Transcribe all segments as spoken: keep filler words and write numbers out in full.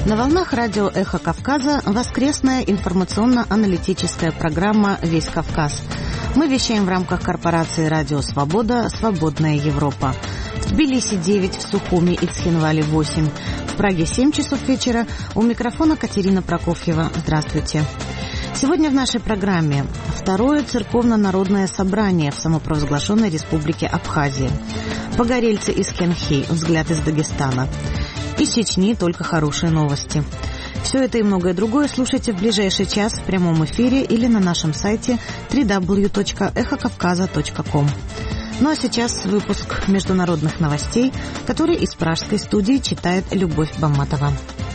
На волнах радио «Эхо Кавказа» воскресная информационно-аналитическая программа «Весь Кавказ». Мы вещаем в рамках корпорации «Радио Свобода. Свободная Европа». В Тбилиси девять, в Сухуми и Цхинвале восемь, в Праге семь часов вечера. У микрофона Катерина Прокофьева. Здравствуйте. Сегодня в нашей программе второе церковно-народное собрание в самопровозглашенной республике Абхазия. Погорельцы из Хенхи, взгляд из Дагестана. Из Чечни только хорошие новости. Все это и многое другое слушайте в ближайший час в прямом эфире или на нашем сайте дабл ю дабл ю дабл ю точка эхо кавказа точка ком. Ну а сейчас выпуск международных новостей, который из пражской студии читает Любовь Бамматова.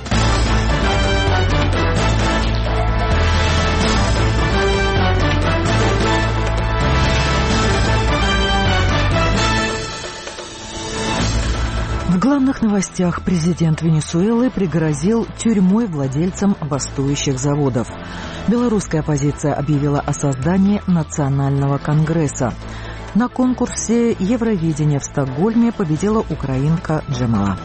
В главных новостях президент Венесуэлы пригрозил тюрьмой владельцам бастующих заводов. Белорусская оппозиция объявила о создании Национального конгресса. На конкурсе Евровидения в Стокгольме победила украинка Джамала.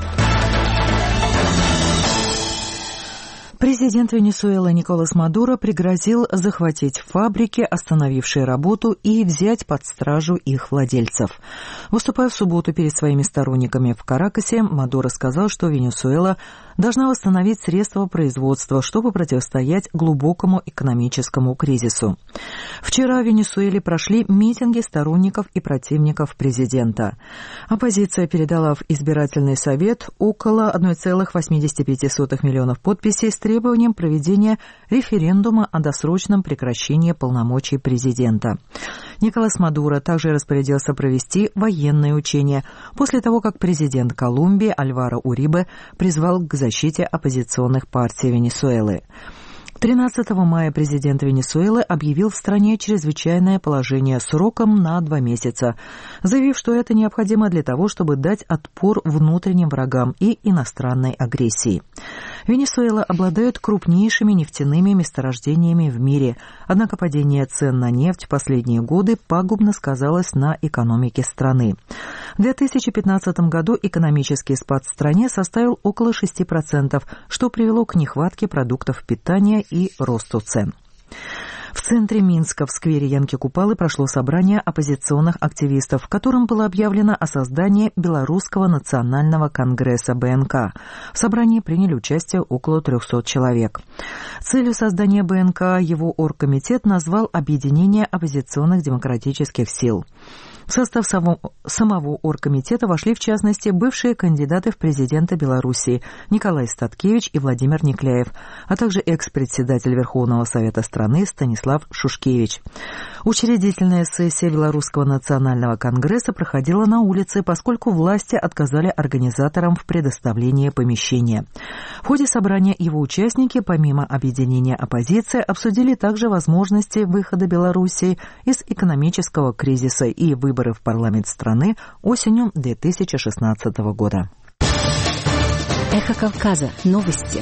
Президент Венесуэлы Николас Мадуро пригрозил захватить фабрики, остановившие работу, и взять под стражу их владельцев. Выступая в субботу перед своими сторонниками в Каракасе, Мадуро сказал, что Венесуэла должна восстановить средства производства, чтобы противостоять глубокому экономическому кризису. Вчера в Венесуэле прошли митинги сторонников и противников президента. Оппозиция передала в избирательный совет около одна целых восемьдесят пять сотых миллионов подписей с требованием проведения референдума о досрочном прекращении полномочий президента. Николас Мадуро также распорядился провести военные учения после того, как президент Колумбии Альваро Урибе призвал к защите оппозиционных партий Венесуэлы. тринадцатого мая президент Венесуэлы объявил в стране чрезвычайное положение сроком на два месяца, заявив, что это необходимо для того, чтобы дать отпор внутренним врагам и иностранной агрессии. Венесуэла обладает крупнейшими нефтяными месторождениями в мире, однако падение цен на нефть в последние годы пагубно сказалось на экономике страны. В две тысячи пятнадцатом году экономический спад в стране составил около шесть процентов, что привело к нехватке продуктов питания и росту цен. В центре Минска, в сквере Янки Купалы, прошло собрание оппозиционных активистов, в котором было объявлено о создании Белорусского национального конгресса Бэ Эн Ка. В собрании приняли участие около трехсот человек. Целью создания Бэ Эн Ка его оргкомитет назвал объединение оппозиционных демократических сил. В состав самого оргкомитета вошли, в частности, бывшие кандидаты в президенты Белоруссии Николай Статкевич и Владимир Никляев, а также экс-председатель Верховного Совета страны Станислав Шушкевич. Учредительная сессия Белорусского национального конгресса проходила на улице, поскольку власти отказали организаторам в предоставлении помещения. В ходе собрания его участники, помимо объединения оппозиции, обсудили также возможности выхода Белоруссии из экономического кризиса и выборов Выборы в парламент страны осенью две тысячи шестнадцатого года. Эхо Кавказа. Новости.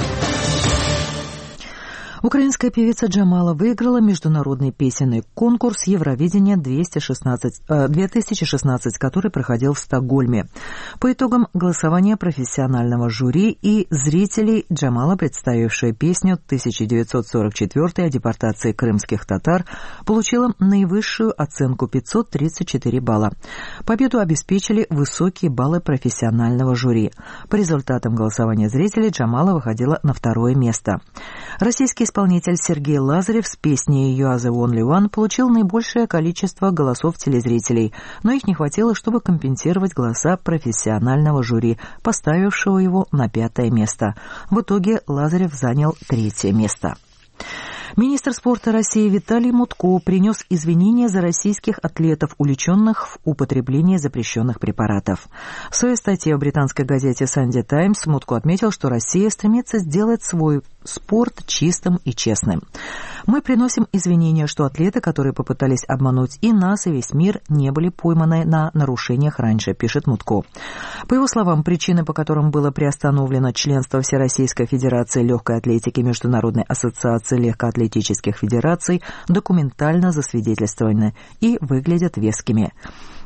Украинская певица Джамала выиграла международный песенный конкурс Евровидения две тысячи шестнадцать, который проходил в Стокгольме. По итогам голосования профессионального жюри и зрителей Джамала, представившая песню тысяча девятьсот сорок четвёртый о депортации крымских татар, получила наивысшую оценку пятьсот тридцать четыре балла. Победу обеспечили высокие баллы профессионального жюри. По результатам голосования зрителей Джамала выходила на второе место. Российский исполнитель Сергей Лазарев с песней «You are the only one» получил наибольшее количество голосов телезрителей, но их не хватило, чтобы компенсировать голоса профессионального жюри, поставившего его на пятое место. В итоге Лазарев занял третье место. Министр спорта России Виталий Мутко принес извинения за российских атлетов, увлеченных в употреблении запрещенных препаратов. В своей статье в британской газете «Санди Таймс» Мутко отметил, что Россия стремится сделать свой спорт чистым и честным. Мы приносим извинения, что атлеты, которые попытались обмануть и нас, и весь мир, не были пойманы на нарушениях раньше, пишет Мутко. По его словам, причины, по которым было приостановлено членство Всероссийской Федерации легкой атлетики Международной ассоциации легкоатлетических федераций, документально засвидетельствованы и выглядят вескими.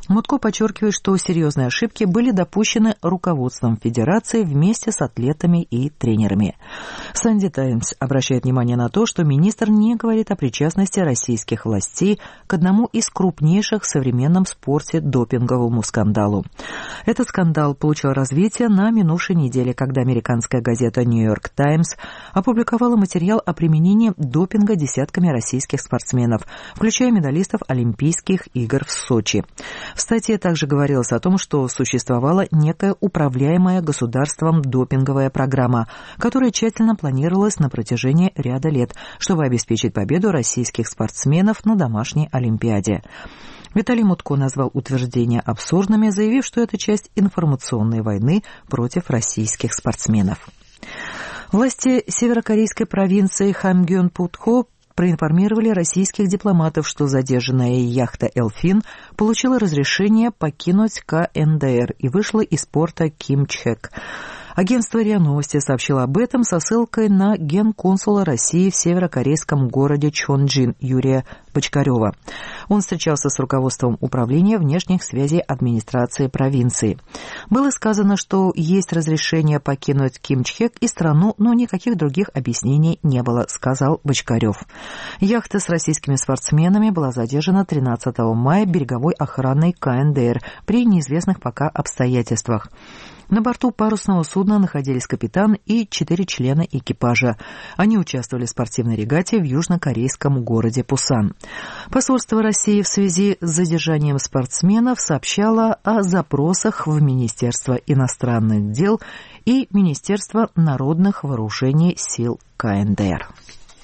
Мутко подчеркивает, что серьезные ошибки были допущены руководством Федерации вместе с атлетами и тренерами. «Санди Таймс» обращает внимание на то, что министр не говорит о причастности российских властей к одному из крупнейших в современном спорте допинговому скандалу. Этот скандал получил развитие на минувшей неделе, когда американская газета «Нью-Йорк Таймс» опубликовала материал о применении допинга десятками российских спортсменов, включая медалистов Олимпийских игр в Сочи. В статье также говорилось о том, что существовала некая управляемая государством допинговая программа, которая тщательно планировалась на протяжении ряда лет, чтобы обеспечить победу российских спортсменов на домашней Олимпиаде. Виталий Мутко назвал утверждения абсурдными, заявив, что это часть информационной войны против российских спортсменов. Власти северокорейской провинции Хамгёнпутхо проинформировали российских дипломатов, что задержанная яхта «Элфин» получила разрешение покинуть ка эн дэ эр и вышла из порта Кимчхэк. Агентство РИА Новости сообщило об этом со ссылкой на генконсула России в северокорейском городе Чонджин Юрия Бочкарева. Он встречался с руководством Управления внешних связей администрации провинции. Было сказано, что есть разрешение покинуть Кимчхэк и страну, но никаких других объяснений не было, сказал Бочкарев. Яхта с российскими спортсменами была задержана тринадцатого мая береговой охраной ка эн дэ эр при неизвестных пока обстоятельствах. На борту парусного судна находились капитан и четыре члена экипажа. Они участвовали в спортивной регате в южнокорейском городе Пусан. Посольство России в связи с задержанием спортсменов сообщало о запросах в Министерство иностранных дел и Министерство народных вооружений сил ка эн дэ эр.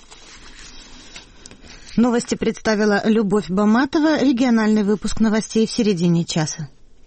Новости представила Любовь Баматова. Региональный выпуск новостей в середине часа.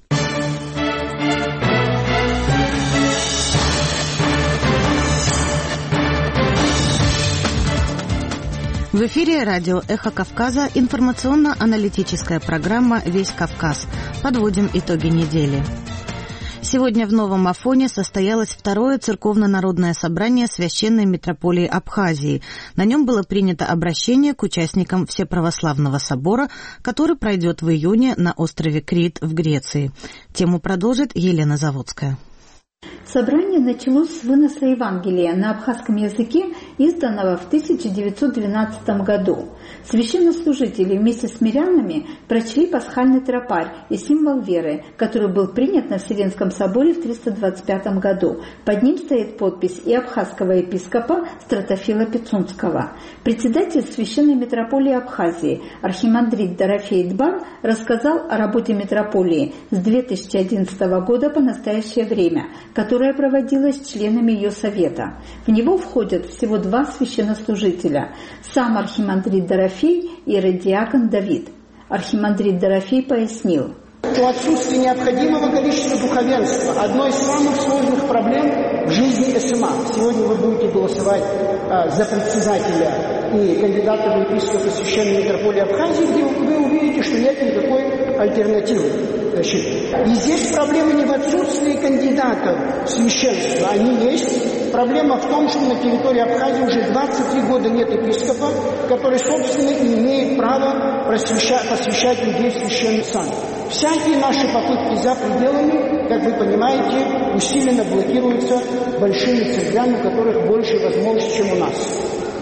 В эфире радио «Эхо Кавказа», информационно-аналитическая программа «Весь Кавказ». Подводим итоги недели. Сегодня в Новом Афоне состоялось второе церковно-народное собрание Священной митрополии Абхазии. На нем было принято обращение к участникам Всеправославного собора, который пройдет в июне на острове Крит в Греции. Тему продолжит Елена Заводская. Собрание началось с выноса Евангелия на абхазском языке, изданного в тысяча девятьсот двенадцатом году. Священнослужители вместе с мирянами прочли пасхальный тропарь и символ веры, который был принят на Вселенском соборе в триста двадцать пятом году. Под ним стоит подпись и абхазского епископа Стратофила Пицунского. Председатель Священной митрополии Абхазии архимандрит Дорофей Дбан рассказал о работе митрополии с две тысячи одиннадцатого года по настоящее время, которая проводилась членами ее совета. В него входят всего два священнослужителя – сам архимандрит Дорофей и иеродиакон Давид. Архимандрит Дорофей пояснил: что отсутствие необходимого количества духовенства – одной из самых сложных проблем в жизни эс эм а. Сегодня вы будете голосовать а, за председателя и кандидата в епископы Священной митрополии Абхазии, где вы увидите, что нет никакой альтернативы. Значит, и здесь проблема не в отсутствии кандидатов в священство, они есть. Проблема в том, что на территории Абхазии уже двадцать три года нет епископа, который, собственно, и имеет право посвящать, посвящать людей в священный сан. Всякие наши попытки за пределами, как вы понимаете, усиленно блокируются большими церквями, у которых больше возможностей, чем у нас.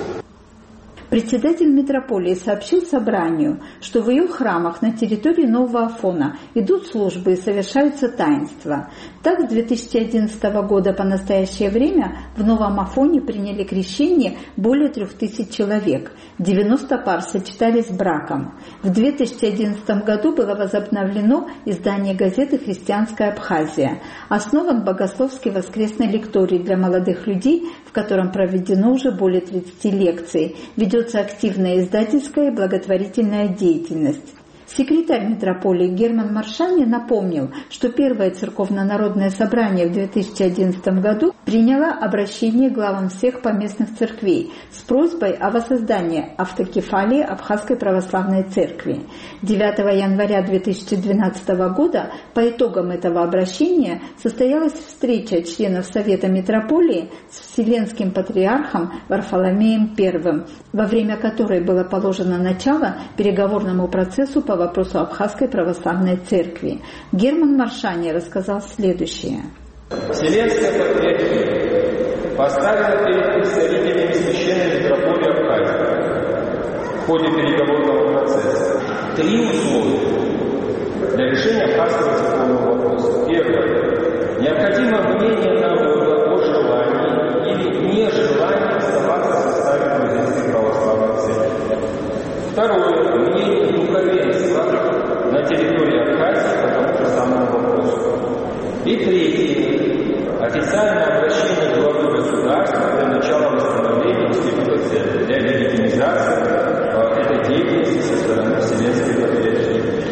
Председатель митрополии сообщил собранию, что в ее храмах на территории Нового Афона идут службы и совершаются таинства. Так, с две тысячи одиннадцатого года по настоящее время в Новом Афоне приняли крещение более трех тысяч человек. девяносто пар сочетались браком. В две тысячи одиннадцатом году было возобновлено издание газеты «Христианская Абхазия». Основан богословский воскресный лекторий для молодых людей, в котором проведено уже более тридцати лекций. Ведется активная издательская и благотворительная деятельность. Секретарь митрополии Герман Маршани напомнил, что первое церковно-народное собрание в две тысячи одиннадцатом году приняло обращение к главам всех поместных церквей с просьбой о воссоздании автокефалии Абхазской православной церкви. девятого января две тысячи двенадцатого года по итогам этого обращения состоялась встреча членов Совета митрополии с Вселенским патриархом Варфоломеем Первым, во время которой было положено начало переговорному процессу по вопросу Абхазской православной церкви. Герман Маршани рассказал следующее. Вселенская патриархия поставила перед представителями священной митрополии Абхазии в ходе переговорного процесса три условия для решения абхазского церковного вопроса. Первое. Необходимо мнение народа о желании или нежелании оставаться в составе грузинской православной церкви. Второе. Мнение духовенства на территории Абхазии по тому же самому вопросу. И третье. Официальное обращение главы государства для начала восстановления института церкви, для легитимизации э, этой деятельности со стороны Вселенской патриархии.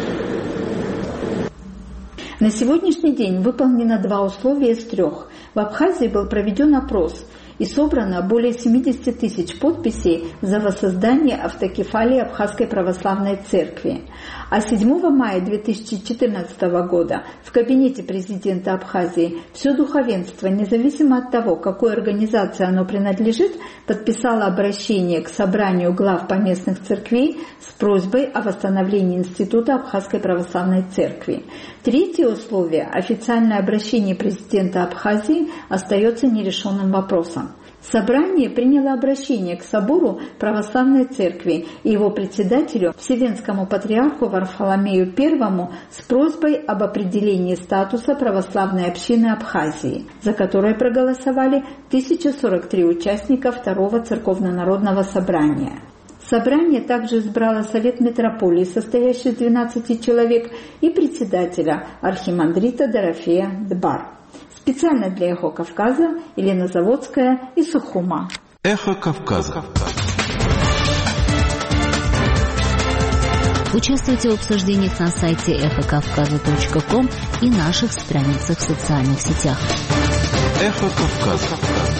На сегодняшний день выполнено два условия из трех. В Абхазии был проведен опрос и собрано более семьдесят тысяч подписей за воссоздание автокефалии Абхазской православной церкви. А седьмого мая две тысячи четырнадцатого года в кабинете президента Абхазии все духовенство, независимо от того, какой организации оно принадлежит, подписало обращение к собранию глав поместных церквей с просьбой о восстановлении института Абхазской православной церкви. Третье условие – официальное обращение президента Абхазии остается нерешенным вопросом. Собрание приняло обращение к собору православной церкви и его председателю, Вселенскому патриарху Варфоломею Первому, с просьбой об определении статуса православной общины Абхазии, за которое проголосовали тысяча сорок три участника Второго церковно-народного собрания. Собрание также избрало Совет митрополии, состоящий из двенадцати человек, и председателя архимандрита Дорофея Дбар. Специально для «Эхо Кавказа» Елена Заводская и Сухума. «Эхо Кавказа». Участвуйте в обсуждениях на сайте эхо кавказа точка ком и наших страницах в социальных сетях. «Эхо Кавказа».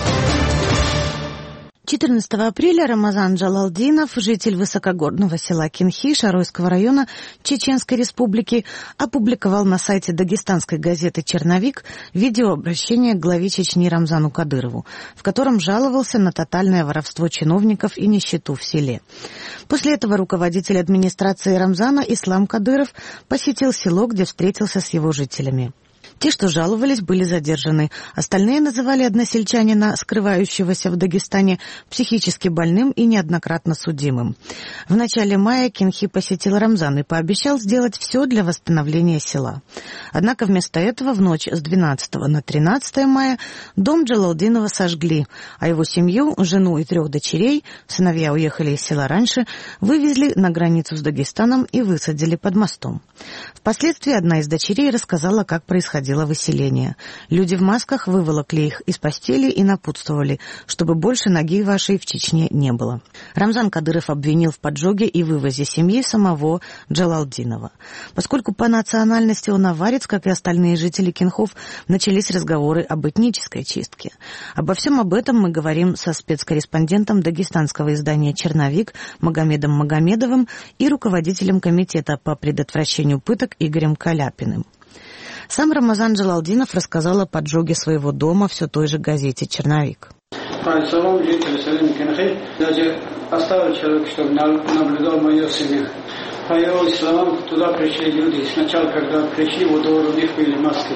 четырнадцатого апреля Рамазан Джалалдинов, житель высокогорного села Кинхи Шаройского района Чеченской Республики, опубликовал на сайте дагестанской газеты «Черновик» видеообращение к главе Чечни Рамзану Кадырову, в котором жаловался на тотальное воровство чиновников и нищету в селе. После этого руководитель администрации Рамзана Ислам Кадыров посетил село, где встретился с его жителями. Те, что жаловались, были задержаны. Остальные называли односельчанина, скрывающегося в Дагестане, психически больным и неоднократно судимым. В начале мая Кинхи посетил Рамзан и пообещал сделать все для восстановления села. Однако вместо этого в ночь с двенадцатого на тринадцатое мая дом Джалалдинова сожгли, а его семью, жену и трех дочерей, сыновья уехали из села раньше, вывезли на границу с Дагестаном и высадили под мостом. Впоследствии одна из дочерей рассказала, как происходило выселение. Люди в масках выволокли их из постели и напутствовали, чтобы больше ноги вашей в Чечне не было. Рамзан Кадыров обвинил в поджоге и вывозе семьи самого Джалалдинова. Поскольку по национальности он аварец, как и остальные жители Кинхов, начались разговоры об этнической чистке. Обо всем об этом мы говорим со спецкорреспондентом дагестанского издания «Черновик» Магомедом Магомедовым и руководителем комитета по предотвращению пыток Игорем Каляпиным. Сам Рамазан Джалалдинов рассказал о поджоге своего дома все той же газете «Черновик». Самому жителю селения Кинхи даже оставил человек, чтобы наблюдал мою семью. По его словам, туда пришли люди. Сначала, когда пришли, во двор у них были маски.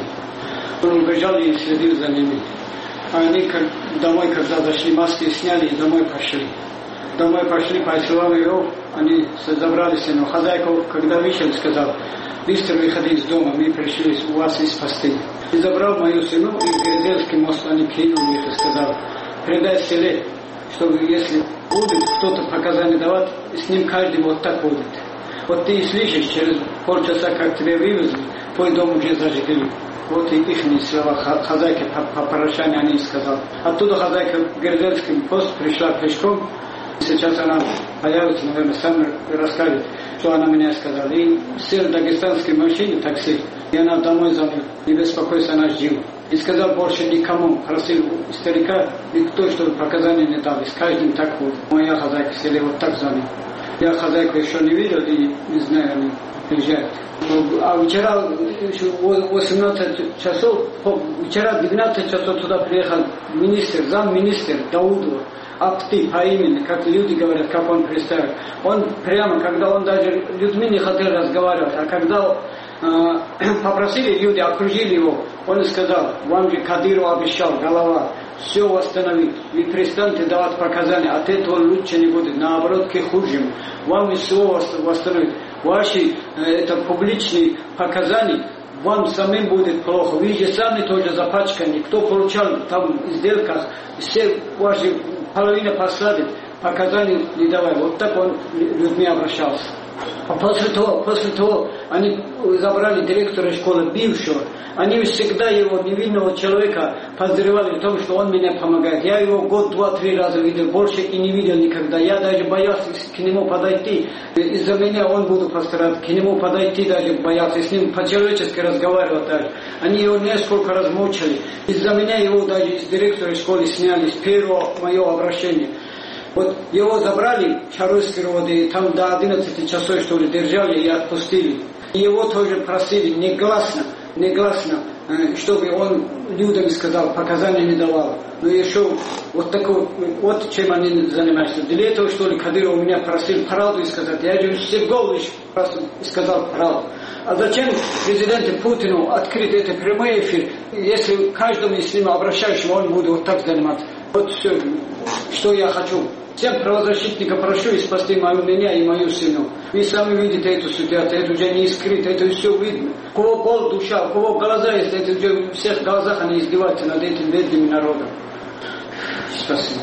Он убежал и следил за ними. А они домой, когда зашли, маски сняли и домой пошли. Домой пошли, по словам его, они забрались, но хозяйка, когда вышел, сказал: быстро выходи из дома, мы пришли у вас из спасти. И забрал мою сыну, и в Грязельский мост они кинули их и сказал: передай в селе, чтобы если будет кто-то показания давать, с ним каждый вот так будет. Вот ты слышишь, через полчаса, как тебя вывезли, твой дом уже зажгли. Вот и их слова хозяйки по, по прощанию они сказали. Оттуда хозяйка в Грязельский пост пришла пешком. Сейчас она появится, наверное, сам расскажет, что она мне сказала. И сел в дагестанской машине, такси, и она домой звонила. Не беспокойся, она ждет. И сказал больше никому. Просил старика, никто, чтобы показания не дал. И с каждым так вот. Моя хозяйка в селе вот так звонила. Я хозяйку еще не видел и не знаю, они приезжают. А вчера восемнадцать часов, вчера двенадцать часов туда приехал министр, замминистр Даудов. Акты по имени, как люди говорят, как он представил. Он прямо, когда он даже людьми не хотел разговаривать, а когда э, попросили люди, окружили его, он сказал, вам же Кадыров обещал, голова, все восстановить. Вы перестаньте давать показания, от этого лучше не будет, наоборот, к худшему. Вам и все восстановить. Ваши э, это публичные показания, вам самим будет плохо. Вы же сами тоже запачканы. Кто получал там в сделках, все ваши половина посадит, показаний не давай. Вот так он людьми обращался. А после того, после того они забрали директора школы бывшего. Они всегда его невинного человека подозревали в том, что он мне помогает. Я его год, два, три раза видел, больше и не видел никогда. Я даже боялся к нему подойти. Из-за меня он будет постараться к нему подойти, даже боялся с ним по-человечески разговаривать даже. Они его несколько раз мучили. Из-за меня его даже из директора школы сняли с первого моего обращения. Вот его забрали в Шаройской воды, там до одиннадцати часов, что ли, держали и отпустили. И его тоже просили негласно, негласно, чтобы он людям сказал, показания не давал. Но еще вот такой, вот чем они занимаются. Для этого, что ли, Кадыров меня просил правду сказать. Я же всего лишь сказал правду. А зачем президенту Путину открыть этот прямой эфир, если каждому из них обращающему он будет вот так заниматься? Вот все, что я хочу. Всем правозащитникам прошу и спасти мою, меня и мою семью. Вы сами видите эту ситуацию, это уже не скрыто, это все видно. У кого пол душа, у кого глаза есть, это уже в всех глазах они издеваются над этим бедным народом. Спасибо.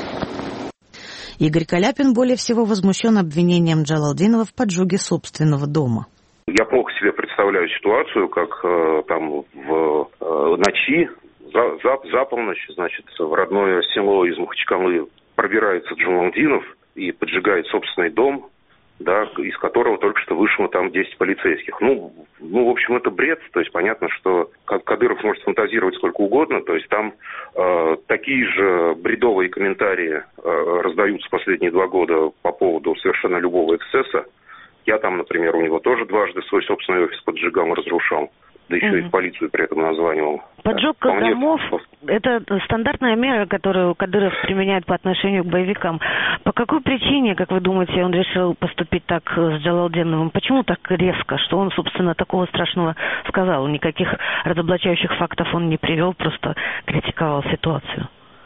Игорь Каляпин более всего возмущен обвинением Джалалдинова в поджоге собственного дома. Я плохо себе представляю ситуацию, как э, там в э, ночи, за, за, за полночь, значит, в родное село из Махачкалы пробирается Джалалдинов и поджигает собственный дом, да, из которого только что вышло там десять полицейских. Ну, ну, в общем, это бред. То есть понятно, что Кадыров может фантазировать сколько угодно. То есть там э, такие же бредовые комментарии э, раздаются последние два года по поводу совершенно любого эксцесса. Я там, например, у него тоже дважды свой собственный офис поджигал и разрушал. Да еще mm-hmm. и в полицию при этом названивал. Поджог да, домов – это стандартная мера, которую Кадыров применяет по отношению к боевикам. По какой причине, как вы думаете, он решил поступить так с Джалалдиновым? Почему так резко? Что он, собственно, такого страшного сказал? Никаких разоблачающих фактов он не привел, просто критиковал ситуацию.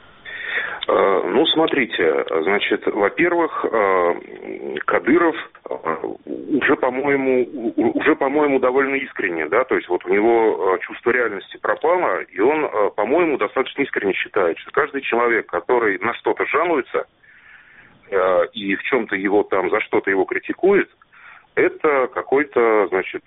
Ну, смотрите, значит, во-первых, Кадыров уже, по-моему, уже, по-моему, довольно искренне, да, то есть вот у него чувство реальности пропало, и он, по-моему, достаточно искренне считает, что каждый человек, который на что-то жалуется и в чем-то его там, за что-то его критикует, это какой-то, значит,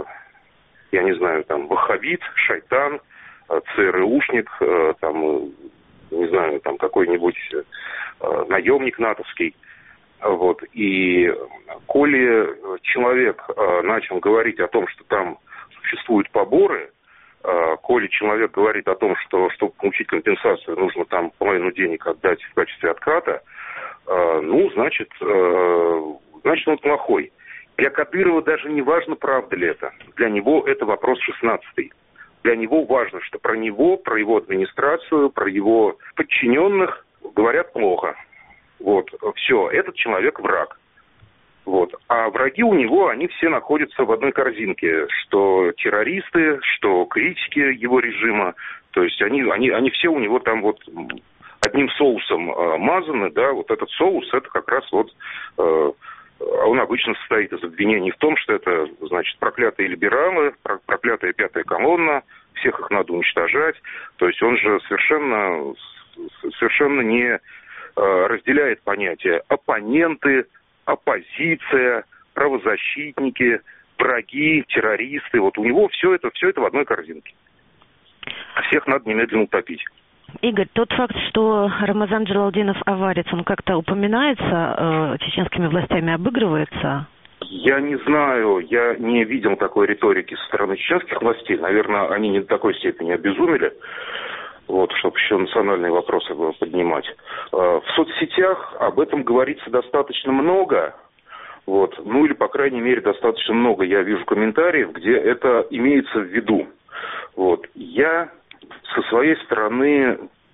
я не знаю, там, ваххабит, шайтан, ЦРУшник, там, не знаю, там какой-нибудь э, наемник натовский. Вот. И коли человек э, начал говорить о том, что там существуют поборы, э, коли человек говорит о том, что чтобы получить компенсацию, нужно там половину денег отдать в качестве отката, э, ну, значит, э, значит, он плохой. Для Кадырова даже не важно, правда ли это. Для него это вопрос шестнадцатый. Для него важно, что про него, про его администрацию, про его подчиненных говорят плохо. Вот, все, этот человек враг. Вот. А враги у него, они все находятся в одной корзинке. Что террористы, что критики его режима. То есть они, они, они все у него там вот одним соусом э, мазаны, да, вот этот соус, это как раз вот... Э, он обычно состоит из обвинений в том, что это, значит, проклятые либералы, проклятая пятая колонна, всех их надо уничтожать. То есть он же совершенно, совершенно не разделяет понятия оппоненты, оппозиция, правозащитники, враги, террористы. Вот у него все это, все это в одной корзинке. Всех надо немедленно утопить. Игорь, тот факт, что Рамазан Джалалдинов аварец, он как-то упоминается э, чеченскими властями, обыгрывается? Я не знаю, я не видел такой риторики со стороны чеченских властей. Наверное, они не до такой степени обезумели, вот, чтобы еще национальные вопросы поднимать. Э, в соцсетях об этом говорится достаточно много. Вот. Ну или, по крайней мере, достаточно много я вижу комментариев, где это имеется в виду. Вот. Я со своей стороны,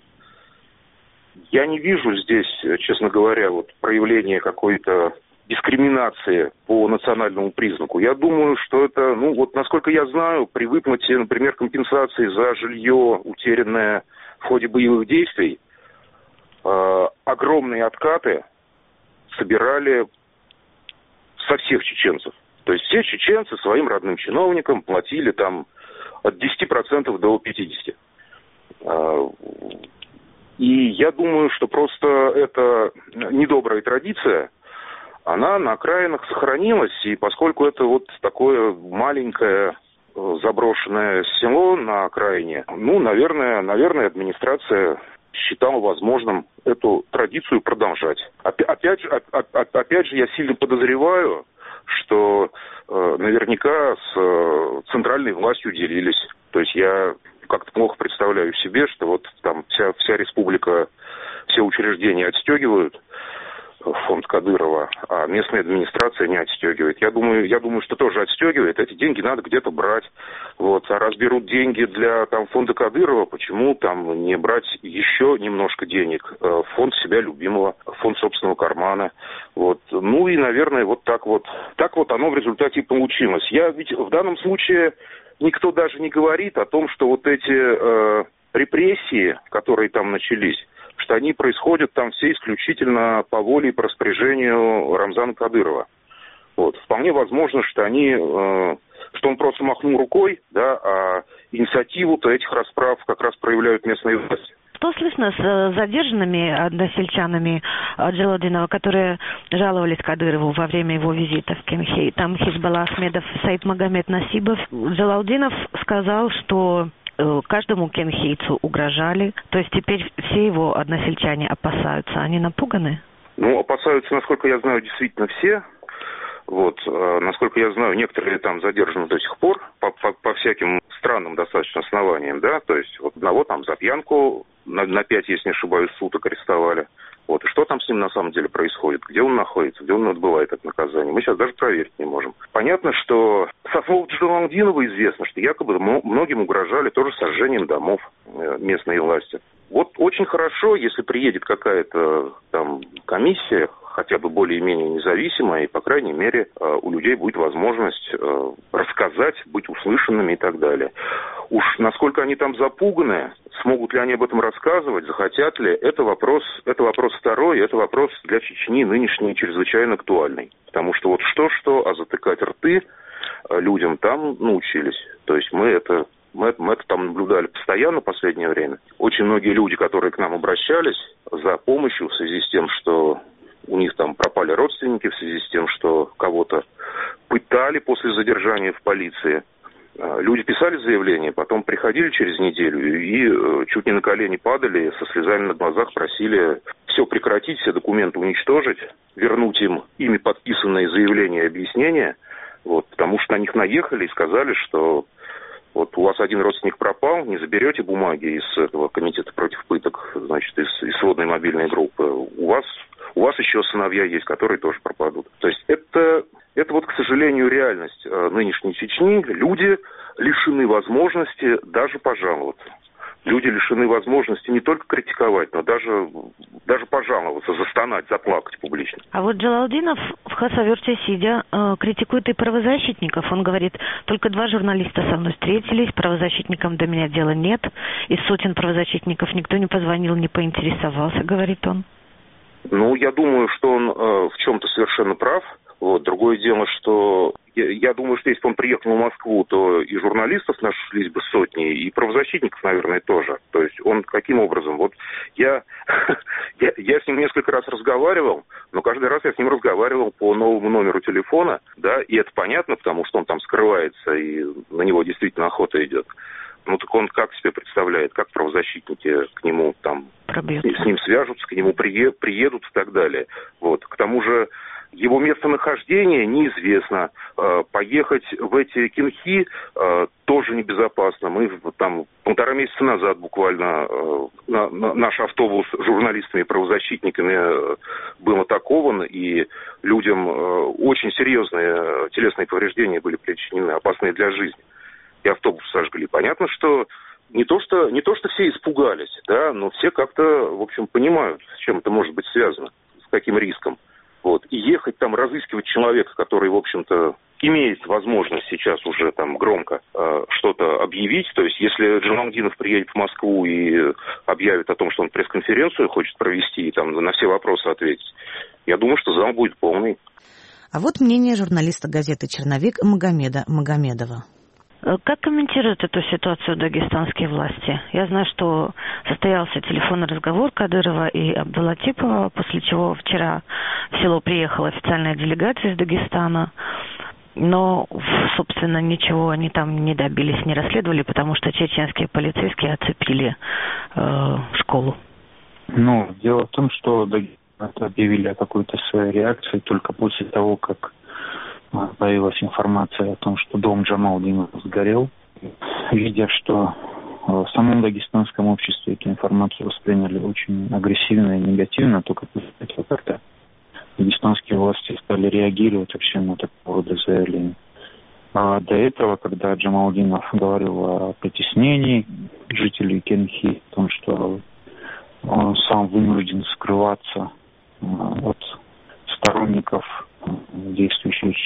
я не вижу здесь, честно говоря, вот проявления какой-то дискриминации по национальному признаку. Я думаю, что это, ну вот насколько я знаю, при выплате, например, компенсации за жилье, утерянное в ходе боевых действий, э, огромные откаты собирали со всех чеченцев. То есть все чеченцы своим родным чиновникам платили там от десяти процентов до пятидесяти процентов. И я думаю, что просто эта недобрая традиция, она на окраинах сохранилась, и поскольку это вот такое маленькое заброшенное село на окраине, ну, наверное, наверное, администрация считала возможным эту традицию продолжать. Опять же, опять же, я сильно подозреваю, что э, наверняка с э, центральной властью делились. То есть я как-то плохо представляю себе, что вот там вся, вся республика, все учреждения отстегивают фонд Кадырова, а местная администрация не отстегивает. Я думаю, я думаю, что тоже отстегивает. Эти деньги надо где-то брать. Вот. А раз берут деньги для там, фонда Кадырова, почему там не брать еще немножко денег? Фонд себя любимого, фонд собственного кармана. Вот. Ну и, наверное, вот так вот. Так вот оно в результате и получилось. Я ведь в данном случае никто даже не говорит о том, что вот эти э, репрессии, которые там начались, что они происходят там все исключительно по воле и по распоряжению Рамзана Кадырова. Вот. Вполне возможно, что они, э, что он просто махнул рукой, да, а инициативу-то этих расправ как раз проявляют местные власти. Что слышно с задержанными односельчанами Джалалдинова, которые жаловались Кадырову во время его визита в Кенхей? Там Хизбалла Ахмедов, Саид Магомед Насибов. Джалалдинов сказал, что каждому кенхейцу угрожали. То есть теперь все его односельчане опасаются. Они напуганы? Ну, опасаются, насколько я знаю, действительно все. Вот, э, насколько я знаю, некоторые там задержаны до сих пор по, по, по всяким странным достаточно основаниям, да, то есть вот одного там за пьянку на, на пять, если не ошибаюсь, суток арестовали. Вот, и что там с ним на самом деле происходит, где он находится, где он отбывает это наказание, мы сейчас даже проверить не можем. Понятно, что со слов Джалалдинова известно, что якобы многим угрожали тоже сожжением домов э, местные власти. Вот очень хорошо, если приедет какая-то там комиссия, хотя бы более-менее независимая, и, по крайней мере, у людей будет возможность рассказать, быть услышанными и так далее. Уж насколько они там запуганы, смогут ли они об этом рассказывать, захотят ли, это вопрос, это вопрос второй, это вопрос для Чечни нынешний чрезвычайно актуальный. Потому что вот что-что, а затыкать рты людям там научились. То есть мы это... Мы, мы это там наблюдали постоянно в последнее время. Очень многие люди, которые к нам обращались за помощью в связи с тем, что у них там пропали родственники, в связи с тем, что кого-то пытали после задержания в полиции. Люди писали заявление, потом приходили через неделю и чуть не на колени падали, со слезами на глазах просили все прекратить, все документы уничтожить, вернуть им ими подписанные заявления и объяснения, вот, потому что на них наехали и сказали, что вот у вас один родственник пропал, не заберете бумаги из этого комитета против пыток, значит, из, из сводной мобильной группы. У вас, у вас еще сыновья есть, которые тоже пропадут. То есть это, это вот, к сожалению, реальность нынешней Чечни. Люди лишены возможности даже пожаловаться. Люди лишены возможности не только критиковать, но даже, даже пожаловаться, застонать, заплакать публично. А вот Джалалдинов в Хасавюрте сидя э, критикует и правозащитников. Он говорит, только два журналиста со мной встретились, правозащитникам до меня дела нет. Из сотен правозащитников никто не позвонил, не поинтересовался, говорит он. Ну, я думаю, что он э, в чем-то совершенно прав. Вот. Другое дело, что я, я думаю, что если бы он приехал в Москву, то и журналистов нашлись бы сотни, и правозащитников, наверное, тоже. То есть он каким образом? Вот я, я, я с ним несколько раз разговаривал, но каждый раз я с ним разговаривал по новому номеру телефона, да, и это понятно, потому что он там скрывается, и на него действительно охота идет. Ну так он как себе представляет, как правозащитники к нему там с ним свяжутся, к нему приедут и так далее. Вот. К тому же Его местонахождение неизвестно. Поехать в эти кинхи тоже небезопасно. Мы там полтора месяца назад буквально наш автобус с журналистами и правозащитниками был атакован, и людям очень серьезные телесные повреждения были причинены, опасные для жизни. И автобус сожгли. Понятно, что не то, что не то, что все испугались, да, но все как-то, в общем, понимают, с чем это может быть связано, с каким риском. Вот. И ехать там, разыскивать человека, который, в общем-то, имеет возможность сейчас уже там громко э, что-то объявить. То есть, если Джамалдинов приедет в Москву и объявит о том, что он пресс-конференцию хочет провести и там на все вопросы ответить, я думаю, что зал будет полный. А вот мнение журналиста газеты «Черновик» Магомеда Магомедова. Как комментируют эту ситуацию дагестанские власти? Я знаю, что состоялся телефонный разговор Кадырова и Абдулатипова, после чего вчера в село приехала официальная делегация из Дагестана. Но, собственно, ничего они там не добились, не расследовали, потому что чеченские полицейские оцепили э, школу. Ну, дело в том, что объявили о какой-то своей реакции только после того, как появилась информация о том, что дом Джамалдинова сгорел. Видя, что в самом дагестанском обществе эту информацию восприняли очень агрессивно и негативно, только после этого как-то дагестанские власти стали реагировать вообще на такого рода заявления. А до этого, когда Джамалдинов говорил о притеснении жителей Кенхи, о том, что он сам вынужден скрываться от сторонников действующих,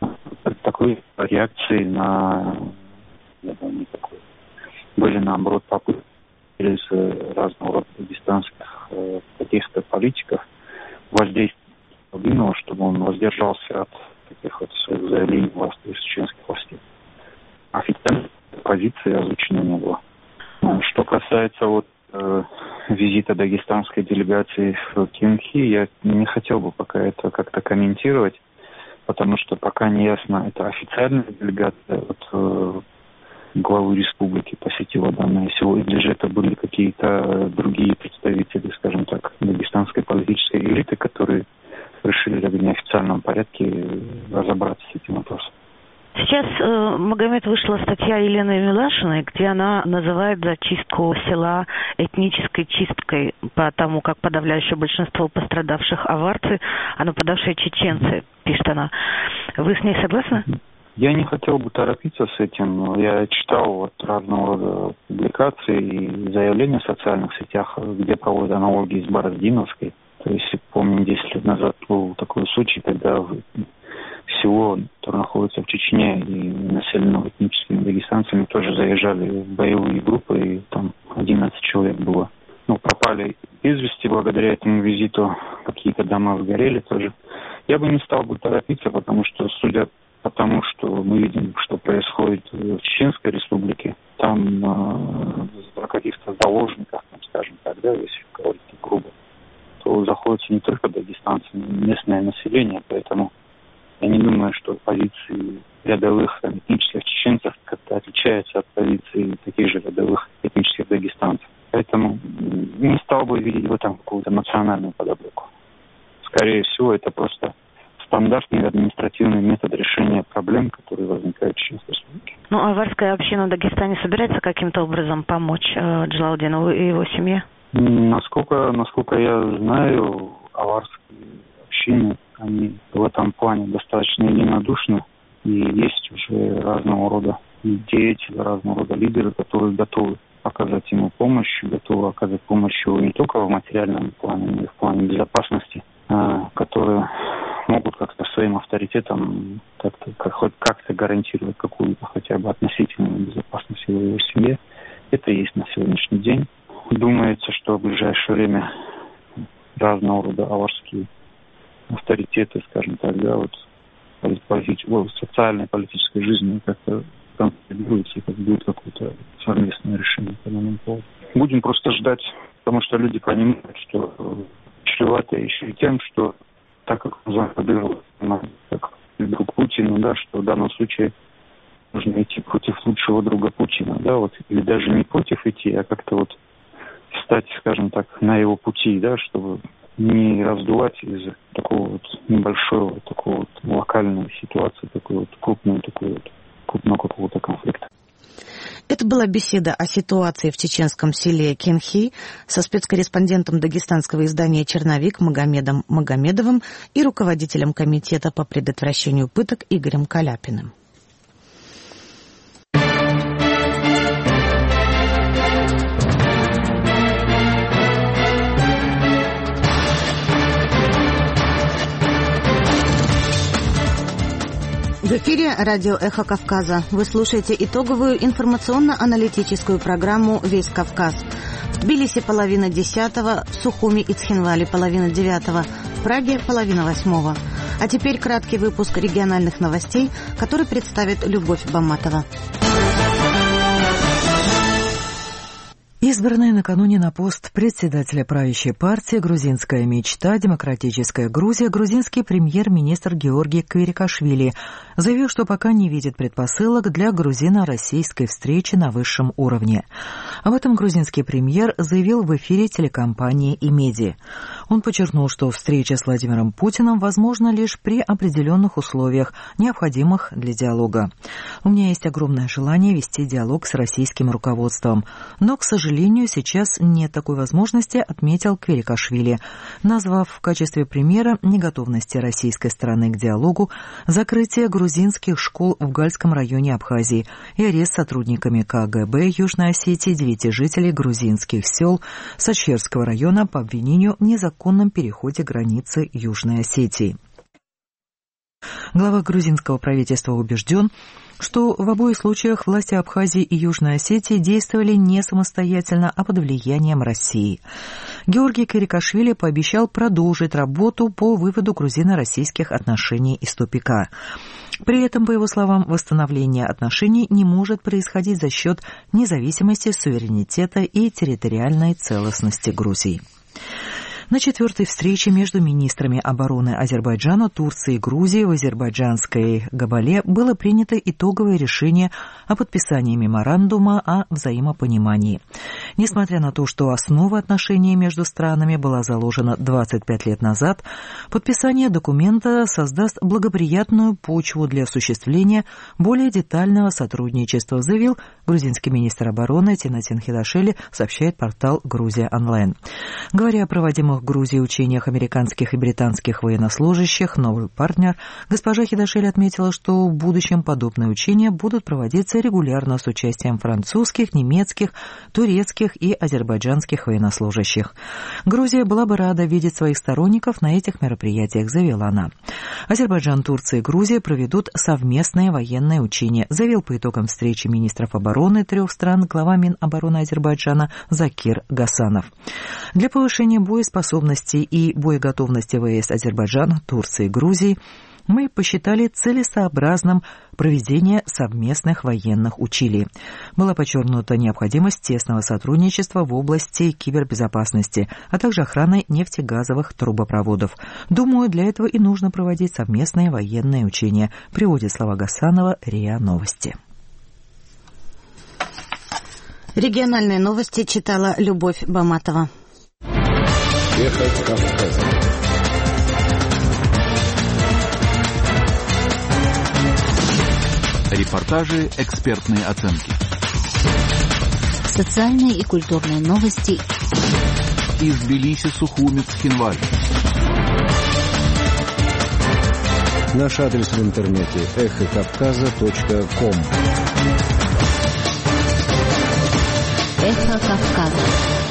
такой реакции на никакой. Были, наоборот, попытки через разного рода дагестанских э, каких-то политиков воздействовать на Джамалдинова, чтобы он воздержался от таких вот своих заявлений власти из чеченских властей. Официальной позиции озвучено не было. Что касается вот э, визита дагестанской делегации в Кенхи, я не хотел бы пока это как-то комментировать, потому что пока не ясно, это официальная делегация от э, главы республики посетила данное село, или же это были какие-то другие представители, скажем так, дагестанской политической элиты, которые решили в неофициальном порядке разобраться с этим вопросом. Сейчас, э, Магомед, вышла статья Елены Милашиной, где она называет зачистку села этнической чисткой, потому как подавляющее большинство пострадавших аварцы, а нападавшие чеченцы, пишет она. Вы с ней согласны? Я не хотел бы торопиться с этим. Я читал вот разного рода публикации и заявления в социальных сетях, где проводят аналогии с Бороздиновской. То есть, помню, десять лет назад был такой случай, когда село, которое находится в Чечне и населено этническими дагестанцами, тоже заезжали в боевые группы, и там одиннадцать человек было. Ну, пропали без вести благодаря этому визиту, какие-то дома сгорели тоже. Я бы не стал бы торопиться, потому что, судя по тому, что мы видим, что происходит в Чеченской республике, там э, о каких-то заложниках, там, скажем так, да, если говорить грубо, то заходится не только дагестанцы, но и местное население, поэтому я не думаю, что позиции рядовых там, этнических чеченцев как-то отличаются от позиций таких же рядовых этнических дагестанцев. Поэтому не стал бы видеть в этом какую-то национальную подоплеку. Скорее всего, это просто стандартный административный метод решения проблем, которые возникают в Чеченской республике. Ну, а аварская община в Дагестане собирается каким-то образом помочь э, Джалалдинову и его семье? Насколько, насколько я знаю, аварские общины, они в этом плане достаточно единодушны, и есть уже разного рода деятели, разного рода лидеры, которые готовы оказать ему помощь, готовы оказать помощь его не только в материальном плане, но и в плане безопасности, которые могут как-то своим авторитетом как-то, как, хоть как-то гарантировать какую-то хотя бы относительную безопасность его, его семье. Это есть на сегодняшний день. Думается, что в ближайшее время разного рода аварские авторитеты, скажем так, да, вот в социальной политической жизни как-то консолидируются, и как будет какое-то совместное решение по данному поводу. Будем просто ждать, потому что люди понимают, что чревато еще и тем, что так как Рамзан Кадыров, как друг Путина, да, что в данном случае нужно идти против лучшего друга Путина, да, вот, или даже не против идти, а как-то вот встать, скажем так, на его пути, да, чтобы не раздувать из такого вот небольшого, такого вот локальной ситуации, такой вот крупного, такой вот крупного какого-то конфликта. Это была беседа о ситуации в чеченском селе Кенхи со спецкорреспондентом дагестанского издания «Черновик» Магомедом Магомедовым и руководителем комитета по предотвращению пыток Игорем Каляпиным. В эфире радио «Эхо Кавказа». Вы слушаете итоговую информационно-аналитическую программу «Весь Кавказ». В Тбилиси половина десятого, в Сухуми и Цхинвале половина девятого, в Праге половина восьмого. А теперь краткий выпуск региональных новостей, который представит Любовь Баматова. Избранный накануне на пост председателя правящей партии «Грузинская мечта. Демократическая Грузия» грузинский премьер-министр Георгий Квирикашвили заявил, что пока не видит предпосылок для грузино-российской встречи на высшем уровне. Об этом грузинский премьер заявил в эфире телекомпании «Имеди». Он подчеркнул, что встреча с Владимиром Путиным возможна лишь при определенных условиях, необходимых для диалога. «У меня есть огромное желание вести диалог с российским руководством, но, к сожалению, К сожалению, сейчас нет такой возможности», — отметил Квирикашвили, назвав в качестве примера неготовности российской стороны к диалогу закрытие грузинских школ в Гальском районе Абхазии и арест сотрудниками ка гэ бэ Южной Осетии девяти жителей грузинских сел Сачхерского района по обвинению в незаконном переходе границы Южной Осетии. Глава грузинского правительства убежден, что в обоих случаях власти Абхазии и Южной Осетии действовали не самостоятельно, а под влиянием России. Георгий Квирикашвили пообещал продолжить работу по выводу грузино-российских отношений из тупика. При этом, по его словам, восстановление отношений не может происходить за счет независимости, суверенитета и территориальной целостности Грузии. На четвертой встрече между министрами обороны Азербайджана, Турции и Грузии в азербайджанской Габале было принято итоговое решение о подписании меморандума о взаимопонимании. Несмотря на то, что основа отношений между странами была заложена двадцать пять лет назад, подписание документа создаст благоприятную почву для осуществления более детального сотрудничества, заявил грузинский министр обороны Тинатин Хидашели, сообщает портал «Грузия онлайн». Говоря о проводимых в Грузии учениях американских и британских военнослужащих, новый партнер, госпожа Хидашели отметила, что в будущем подобные учения будут проводиться регулярно с участием французских, немецких, турецких и азербайджанских военнослужащих. Грузия была бы рада видеть своих сторонников на этих мероприятиях, заявила она. Азербайджан, Турция и Грузия проведут совместные военные учения, заявил по итогам встречи министров обороны трех стран глава Минобороны Азербайджана Закир Гасанов. Для повышения боеспособности и боеготовности ВС Азербайджана, Турции и Грузии мы посчитали целесообразным проведение совместных военных учений. Была подчеркнута необходимость тесного сотрудничества в области кибербезопасности, а также охраны нефтегазовых трубопроводов. Думаю, для этого и нужно проводить совместные военные учения, приводит слова Гасанова РИА Новости. Региональные новости читала Любовь Баматова. Эхо Кавказа. Репортажи, экспертные оценки. Социальные и культурные новости. Из Тбилиси, Сухуми, Цхинваль. Наш адрес в интернете эхо кавказа точка ком. Эхо Кавказа.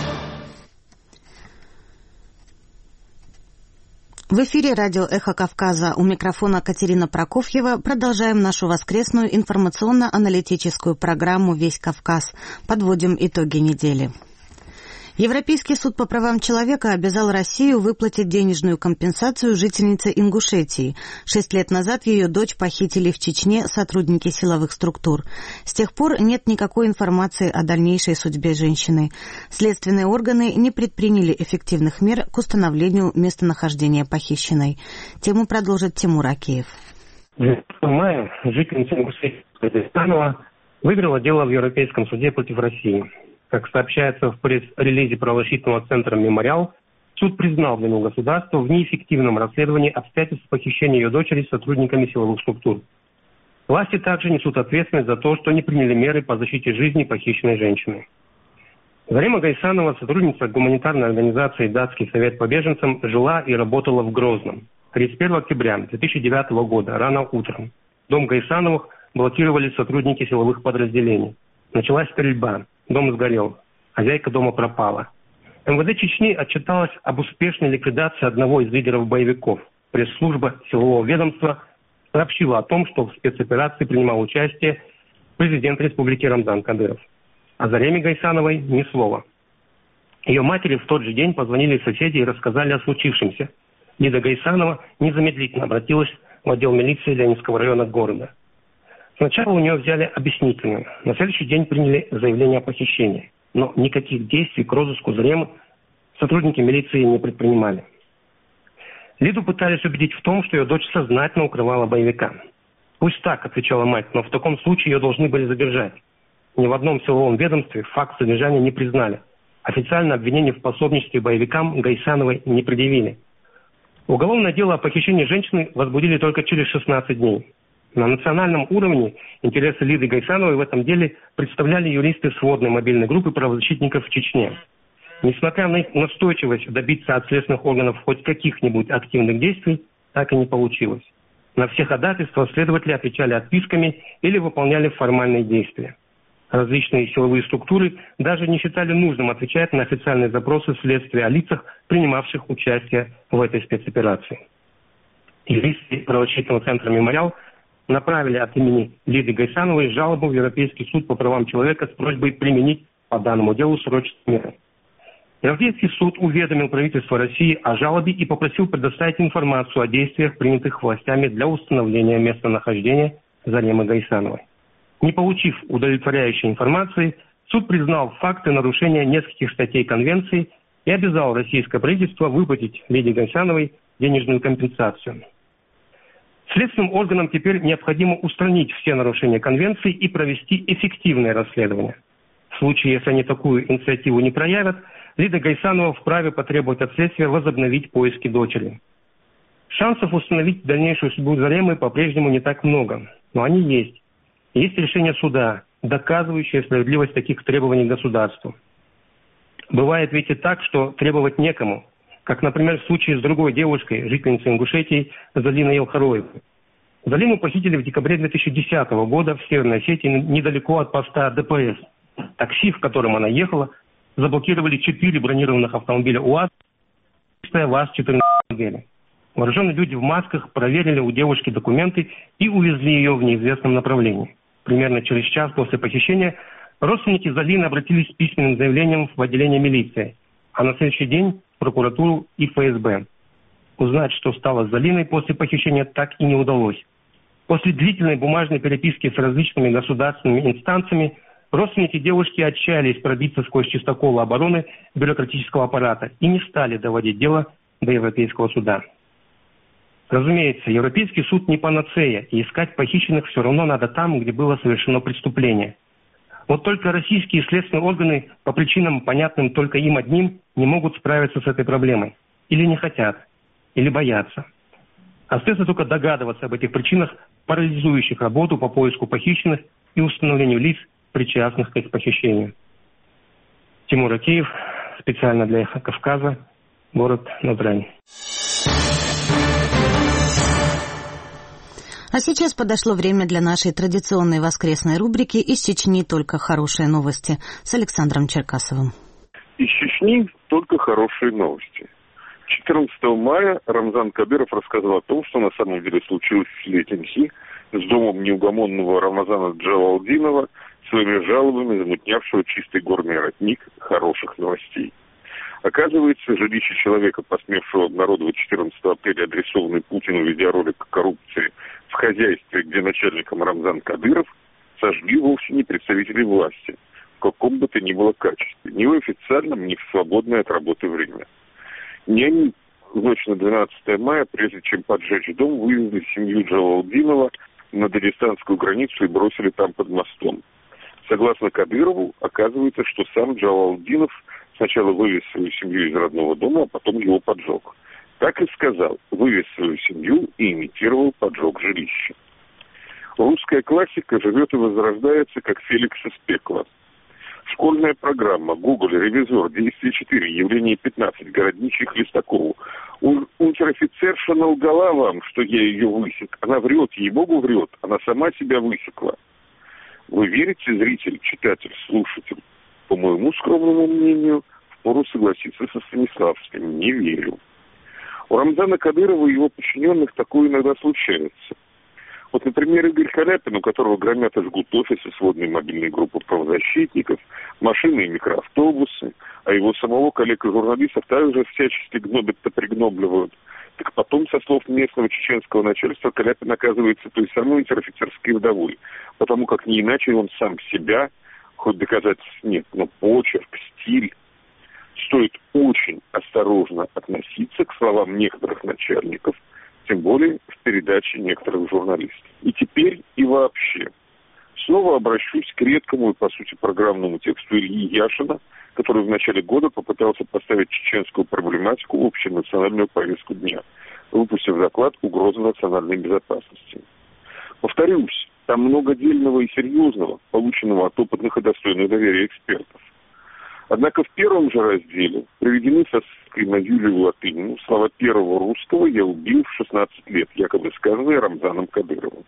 В эфире радио «Эхо Кавказа». У микрофона Катерина Прокофьева. Продолжаем нашу воскресную информационно-аналитическую программу «Весь Кавказ». Подводим итоги недели. Европейский суд по правам человека обязал Россию выплатить денежную компенсацию жительнице Ингушетии. Шесть лет назад ее дочь похитили в Чечне сотрудники силовых структур. С тех пор нет никакой информации о дальнейшей судьбе женщины. Следственные органы не предприняли эффективных мер к установлению местонахождения похищенной. Тему продолжит Тимур Акиев. В мае жительница Ингушетии Дагестанова выиграла дело в Европейском суде против России. Как сообщается в пресс-релизе правозащитного центра «Мемориал», Суд признал вину государства в неэффективном расследовании обстоятельств похищения ее дочери сотрудниками силовых структур. Власти также несут ответственность за то, что не приняли меры по защите жизни похищенной женщины. Зарема Гайсанова, сотрудница гуманитарной организации «Датский совет по беженцам», жила и работала в Грозном. тридцать первого октября две тысячи девятого года, рано утром, дом Гайсановых блокировали сотрудники силовых подразделений. Началась стрельба, дом сгорел, хозяйка дома пропала. эм вэ дэ Чечни отчиталась об успешной ликвидации одного из лидеров боевиков. Пресс-служба силового ведомства сообщила о том, что в спецоперации принимал участие президент республики Рамзан Кадыров. О Зареме Гайсановой ни слова. Ее матери в тот же день позвонили соседи и рассказали о случившемся. Лида Гайсанова незамедлительно обратилась в отдел милиции Ленинского района города. Сначала у нее взяли объяснительную, на следующий день приняли заявление о похищении. Но никаких действий к розыску Заремы сотрудники милиции не предпринимали. Лиду пытались убедить в том, что ее дочь сознательно укрывала боевика. «Пусть так», — отвечала мать, — «но в таком случае ее должны были задержать». Ни в одном силовом ведомстве факт задержания не признали. Официально обвинение в пособничестве боевикам Гайсановой не предъявили. Уголовное дело о похищении женщины возбудили только через шестнадцать дней. На национальном уровне интересы Лиды Гайсановой в этом деле представляли юристы сводной мобильной группы правозащитников в Чечне. Несмотря на их настойчивость добиться от следственных органов хоть каких-нибудь активных действий, так и не получилось. На все ходатайства следователи отвечали отписками или выполняли формальные действия. Различные силовые структуры даже не считали нужным отвечать на официальные запросы следствия о лицах, принимавших участие в этой спецоперации. Юристы правозащитного центра «Мемориал» направили от имени Лиды Гайсановой жалобу в Европейский суд по правам человека с просьбой применить по данному делу срочные меры. Европейский суд уведомил правительство России о жалобе и попросил предоставить информацию о действиях, принятых властями для установления местонахождения Заремы Гайсановой. Не получив удовлетворяющей информации, суд признал факты нарушения нескольких статей Конвенции и обязал российское правительство выплатить Лиде Гайсановой денежную компенсацию. Следственным органам теперь необходимо устранить все нарушения Конвенции и провести эффективное расследование. В случае, если они такую инициативу не проявят, Лида Гайсанова вправе потребовать от следствия возобновить поиски дочери. Шансов установить дальнейшую судьбу Заремы по-прежнему не так много, но они есть. Есть решение суда, доказывающее справедливость таких требований государству. Бывает ведь и так, что требовать некому, как, например, в случае с другой девушкой, жительницей Ингушетии Залиной Елхароевой. Залину похитили в декабре две тысячи десятого года в Северной Осетии недалеко от поста дэ пэ эс. Такси, в котором она ехала, заблокировали четыре бронированных автомобиля УАЗ, ВАЗ-четырнадцать модели. Вооруженные люди в масках проверили у девушки документы и увезли ее в неизвестном направлении. Примерно через час после похищения родственники Залины обратились с письменным заявлением в отделение милиции, а на следующий день в прокуратуру и эф эс бэ. Узнать, что стало с Залиной после похищения, так и не удалось. После длительной бумажной переписки с различными государственными инстанциями родственники девушки отчаялись пробиться сквозь чистокол обороны бюрократического аппарата и не стали доводить дело до Европейского суда. Разумеется, Европейский суд не панацея, и искать похищенных все равно надо там, где было совершено преступление. Вот только российские следственные органы по причинам, понятным только им одним, не могут справиться с этой проблемой. Или не хотят, или боятся. Остается только догадываться об этих причинах, парализующих работу по поиску похищенных и установлению лиц, причастных к их похищению. Тимур Акеев, специально для «Эхо Кавказа», город Назрань. А сейчас подошло время для нашей традиционной воскресной рубрики «Из Чечни только хорошие новости» с Александром Черкасовым. Из Чечни только хорошие новости. четырнадцатого мая Рамзан Кадыров рассказал о том, что на самом деле случилось в Летинхи с домом неугомонного Рамазана Джалалдинова, своими жалобами замутнявшего чистый горный родник хороших новостей. Оказывается, жилище человека, посмевшего обнародовать четырнадцатого апреля адресованный Путину видеоролик о коррупции в хозяйстве, где начальником Рамзан Кадыров, сожгли вовсе не представители власти, в каком бы то ни было качестве, ни в официальном, ни в свободное от работы время. Не они в ночь на двенадцатое мая, прежде чем поджечь дом, вывезли семью Джалалдинова на дагестанскую границу и бросили там под мостом. Согласно Кадырову, оказывается, что сам Джалалдинов Сначала вывез свою семью из родного дома, а потом его поджег. Так и сказал, вывез свою семью и имитировал поджог жилища. Русская классика живет и возрождается, как Феликс из пекла. Школьная программа, Гоголь, Ревизор, Действие четыре, Явление пятнадцать, Городничий Хлестакову. Унтер-офицерша налгала вам, что я ее высек. Она врет, ей-богу врет, она сама себя высекла. Вы верите, зритель, читатель, слушатель? По моему скромному мнению, впору согласиться со Станиславским. Не верю. У Рамзана Кадырова и его подчиненных такое иногда случается. Вот, например, Игорь Халяпин, у которого громят и жгут офисы сводной мобильной группы правозащитников, машины и микроавтобусы, а его самого коллег и журналистов также всячески гнобят-то пригнобливают. Так потом, со слов местного чеченского начальства, Халяпин оказывается той самой унтер-офицерской вдовой, потому как не иначе он сам себя, хоть доказательств нет, но почерк, стиль. Стоит очень осторожно относиться к словам некоторых начальников, тем более в передаче некоторых журналистов. И теперь, и вообще. Снова обращусь к редкому и, по сути, программному тексту Ильи Яшина, который в начале года попытался поставить чеченскую проблематику в общенациональную повестку дня, выпустив доклад «Угроза национальной безопасности». Повторюсь, там много дельного и серьезного, полученного от опытных и достойных доверия экспертов. Однако в первом же разделе приведены со ссылкой на Юлию Латынину слова первого русского «я убил в шестнадцать лет», якобы сказанные Рамзаном Кадыровым.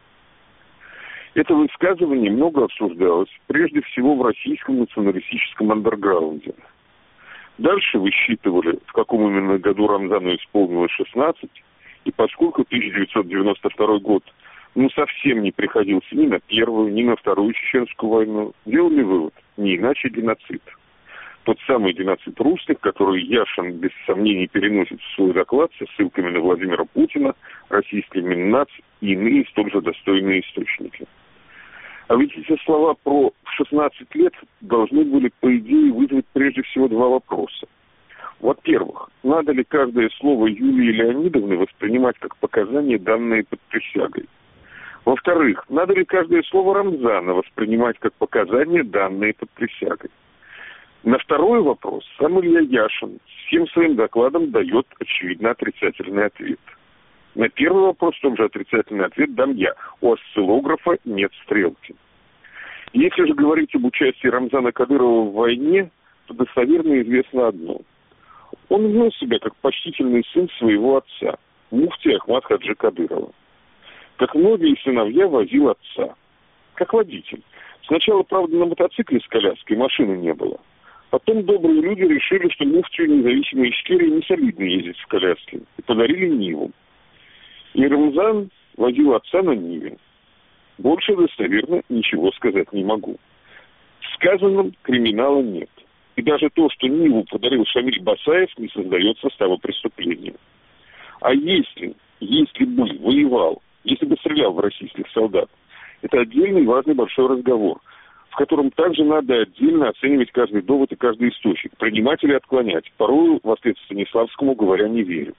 Это высказывание много обсуждалось, прежде всего в российском националистическом андерграунде. Дальше высчитывали, в каком именно году Рамзану исполнилось шестнадцать, и поскольку тысяча девятьсот девяносто второй год ну совсем не приходился ни на первую, ни на вторую чеченскую войну, делали вывод – не иначе геноцид. Тот самый геноцид русских, который Яшин без сомнений переносит в свой доклад со ссылками на Владимира Путина, российский Миннац и иные столь же достойные источники. А ведь эти слова про шестнадцать лет должны были, по идее, вызвать прежде всего два вопроса. Во-первых, надо ли каждое слово Юлии Леонидовны воспринимать как показания, данные под присягой? Во-вторых, надо ли каждое слово Рамзана воспринимать как показания, данные под присягой? На второй вопрос сам Илья Яшин всем своим докладом дает, очевидно, отрицательный ответ. На первый вопрос в том же отрицательный ответ дам я. У осциллографа нет стрелки. Если же говорить об участии Рамзана Кадырова в войне, то достоверно известно одно. Он вел себя как почтительный сын своего отца, муфти Ахмад Хаджи Кадырова. Как многие сыновья, возил отца. Как водитель. Сначала, правда, на мотоцикле с коляской, машины не было. Потом добрые люди решили, что муфтию независимой Ичкерии не солидно ездить в коляске, и подарили Ниву. И Рамзан водил отца на Ниве. Больше достоверно ничего сказать не могу. В сказанном криминала нет. И даже то, что Ниву подарил Шамиль Басаев, не создает состава преступления. А если, если бы воевал, если бы стрелял в российских солдат, это отдельный важный большой разговор, в котором также надо отдельно оценивать каждый довод и каждый источник, принимать или отклонять. Порою, во след Станиславскому говоря, не верю.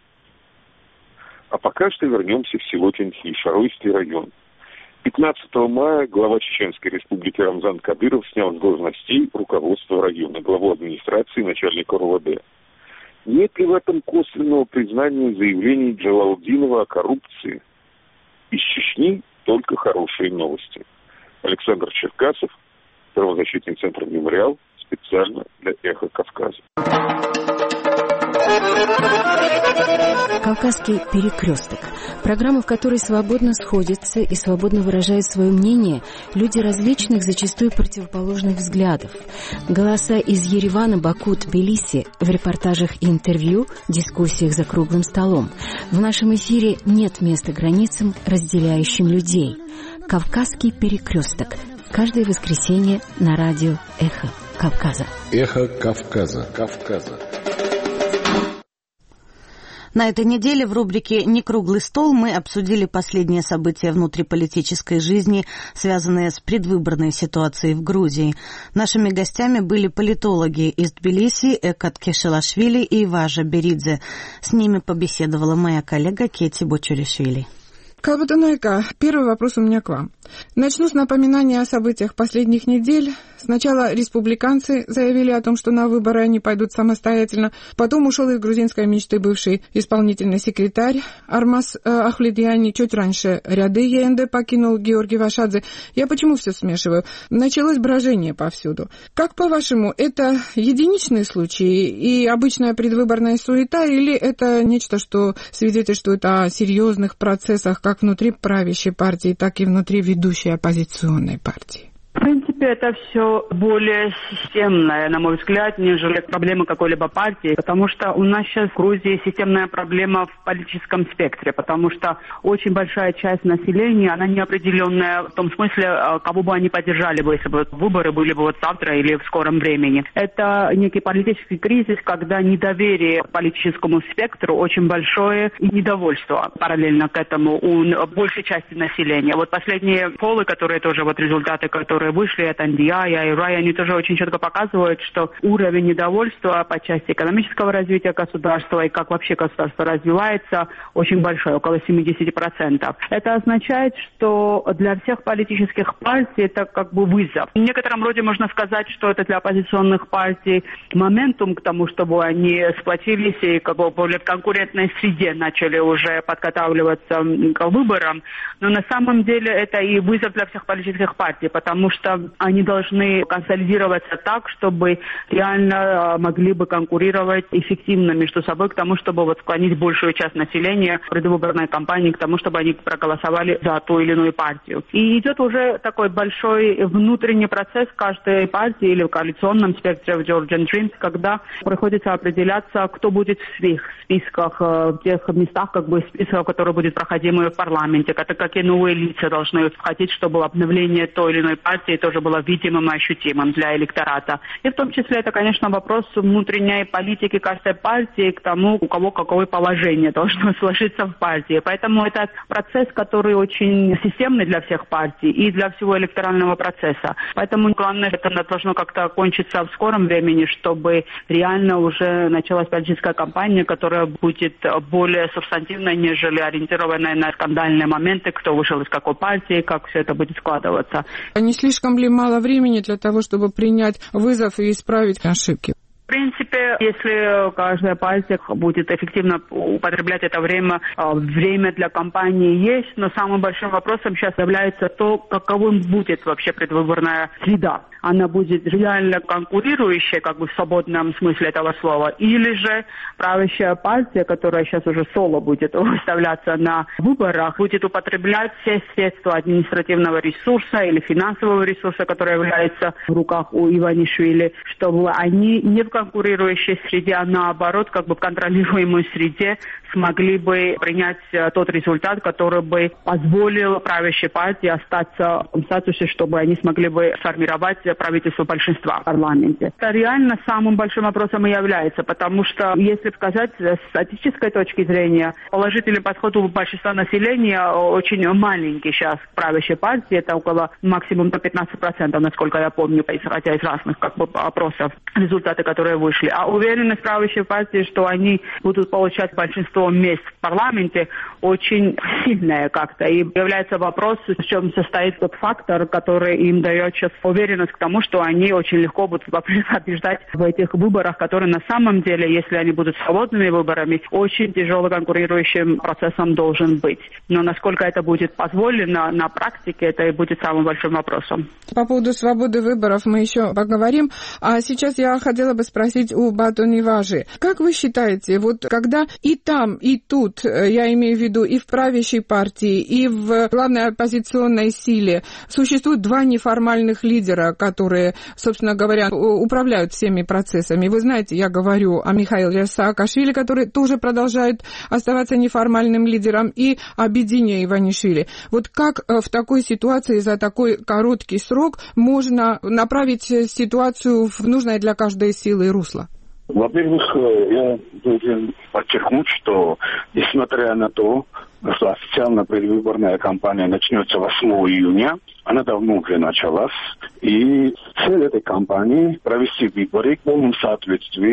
А пока что вернемся в село Тенхи, Шаройский район. пятнадцатого мая глава Чеченской республики Рамзан Кадыров снял с должностей руководство района, главу администрации и начальника РОВД. Нет ли в этом косвенного признания заявлений Джалалдинова о коррупции? Из Чечни только хорошие новости. Александр Черкасов, правозащитный центр «Мемориал», специально для «Эхо Кавказа». «Кавказский перекресток» – программа, в которой свободно сходятся и свободно выражают свое мнение люди различных, зачастую противоположных взглядов. Голоса из Еревана, Баку, Тбилиси в репортажах и интервью, дискуссиях за круглым столом. В нашем эфире нет места границам, разделяющим людей. «Кавказский перекресток» – каждое воскресенье на радио «Эхо Кавказа». «Эхо Кавказа». Кавказа. На этой неделе в рубрике «Не круглый стол» мы обсудили последние события внутриполитической жизни, связанные с предвыборной ситуацией в Грузии. Нашими гостями были политологи из Тбилиси Экат Кешелашвили и Важа Беридзе. С ними побеседовала моя коллега Кети Бочуришвили. Калбатунайка, первый вопрос у меня к вам. Начну с напоминания о событиях последних недель. Сначала республиканцы заявили о том, что на выборы они пойдут самостоятельно. Потом ушел из грузинской мечты бывший исполнительный секретарь Армаз э, Ахлидьяни. Чуть раньше ряды ЕНД покинул Георгий Вашадзе. Я почему все смешиваю? Началось брожение повсюду. Как, по-вашему, это единичные случаи и обычная предвыборная суета, или это нечто, что свидетельствует о серьезных процессах как внутри правящей партии, так и внутри ведущей оппозиционной партии? В принципе, это все более системное, на мой взгляд, нежели проблемы какой-либо партии, потому что у нас сейчас в Грузии системная проблема в политическом спектре, потому что очень большая часть населения, она неопределенная в том смысле, кого бы они поддержали бы, если бы выборы были бы вот завтра или в скором времени. Это некий политический кризис, когда недоверие к политическому спектру очень большое и недовольство параллельно к этому у большей части населения. Вот последние полы, которые тоже вот результаты, которые вышли от эн ди ай, ай эр ай, они тоже очень четко показывают, что уровень недовольства по части экономического развития государства и как вообще государство развивается очень большой, около семьдесят процентов. Это означает, что для всех политических партий это как бы вызов. В некотором роде можно сказать, что это для оппозиционных партий моментум к тому, чтобы они сплотились и как бы более в конкурентной среде начали уже подготавливаться к выборам. Но на самом деле это и вызов для всех политических партий, потому что они должны консолидироваться так, чтобы реально могли бы конкурировать эффективно между собой к тому, чтобы вот склонить большую часть населения в предвыборной кампании к тому, чтобы они проголосовали за ту или иную партию. И идет уже такой большой внутренний процесс каждой партии или в коалиционном спектре в Georgian Dreams, когда приходится определяться, кто будет в своих списках, в тех местах, как бы списков, которые будут проходимы в парламенте, это какие новые лица должны входить, чтобы обновление той или иной партии тоже было видимым и ощутимым для электората. И в том числе это, конечно, вопрос внутренней политики каждой партии к тому, у кого какое положение должно сложиться в партии. Поэтому это процесс, который очень системный для всех партий и для всего электорального процесса. Поэтому главное, это должно как-то кончиться в скором времени, чтобы реально уже началась политическая кампания, которая будет более субстантивной, нежели ориентированная на скандальные моменты, кто вышел из какой партии, как все это будет складываться. Не слишком ли мало времени для того, чтобы принять вызов и исправить ошибки? В принципе, если каждая партия будет эффективно употреблять это время, время для кампании есть, но самым большим вопросом сейчас является то, каковым будет вообще предвыборная среда. Она будет реально конкурирующая, как бы в свободном смысле этого слова, или же правящая партия, которая сейчас уже соло будет выставляться на выборах, будет употреблять все средства административного ресурса или финансового ресурса, который является в руках у Иванишвили, чтобы они не в конкурирующей среде, а наоборот, как бы в контролируемой среде смогли бы принять тот результат, который бы позволил правящей партии остаться в том статусе, чтобы они смогли бы сформировать правительство большинства в парламенте. Это реально самым большим вопросом и является, потому что, если сказать с статистической точки зрения, положительный подход у большинства населения очень маленький сейчас к правящей партии, это около максимум до пятнадцать процентов, насколько я помню, исходя из разных как бы опросов, результаты, которые вышли. А уверенность правящей партии, что они будут получать большинство мест в парламенте, очень сильная как-то. И является вопрос, в чем состоит тот фактор, который им дает сейчас уверенность к тому, что они очень легко будут побеждать в этих выборах, которые на самом деле, если они будут свободными выборами, очень тяжело конкурирующим процессом должен быть. Но насколько это будет позволено на практике, это и будет самым большим вопросом. По поводу свободы выборов мы еще поговорим. А сейчас я хотела бы спросить у Батони Важи. Как вы считаете, вот когда и там, и тут, я имею в виду и в правящей партии, и в главной оппозиционной силе, существуют два неформальных лидера, которые, собственно говоря, управляют всеми процессами. Вы знаете, я говорю о Михаиле Саакашвили, который тоже продолжает оставаться неформальным лидером, и о Бедине Иванишвили. Вот как в такой ситуации за такой короткий срок можно направить ситуацию в нужное для каждой силы и русло? Во-первых, я должен подчеркнуть, что несмотря на то, что официально предвыборная кампания начнется восьмого июня, она давно уже началась, и цель этой кампании – провести выборы в полном соответствии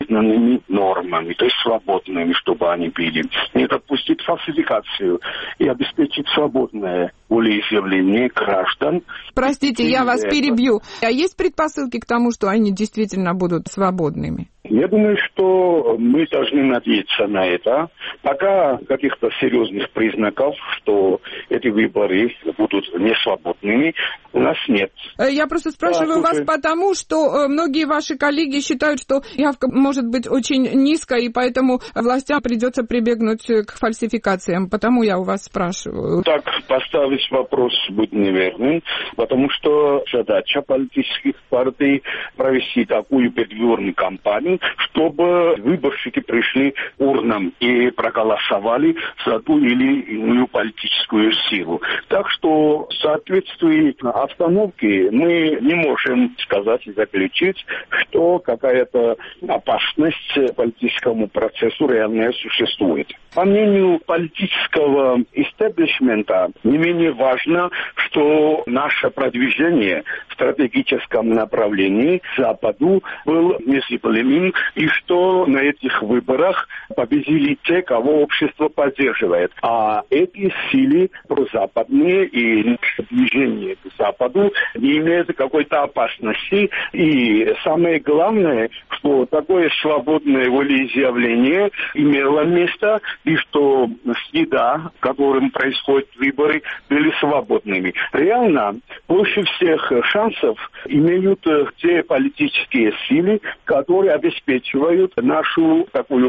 признанными нормами, то есть свободными, чтобы они были. Не допустить фальсификацию и обеспечить свободное волеизъявление граждан. Простите, и я вас это... перебью. А есть предпосылки к тому, что они действительно будут свободными? Я думаю, что мы должны надеяться на это. Пока каких-то серьезных признаков, что эти выборы будут несвободными, у нас нет. Я просто спрашиваю да, вас потому, что многие ваши коллеги считают, что явка может быть очень низкая, и поэтому властям придется прибегнуть к фальсификациям. Потому я у вас спрашиваю. Так поставить вопрос будет неверным, потому что задача политических партий провести такую предвыборную кампанию, чтобы выборщики пришли к урнам и проголосовали за ту или иную политическую силу. Так что в соответствии обстановке мы не можем сказать и заключить, что какая-то опасность политическому процессу реально существует. По мнению политического истеблишмента, не менее важно, что наше продвижение в стратегическом направлении к Западу было незыблемым, и что на этих выборах победили те, кого общество поддерживает. А эти силы прозападные и движение к Западу не имеют какой-то опасности. И самое главное, что такое свободное волеизъявление имело место, и что среда, в котором происходят выборы, были свободными. Реально, больше всех шансов имеют те политические силы, которые обеспечивают нашу такую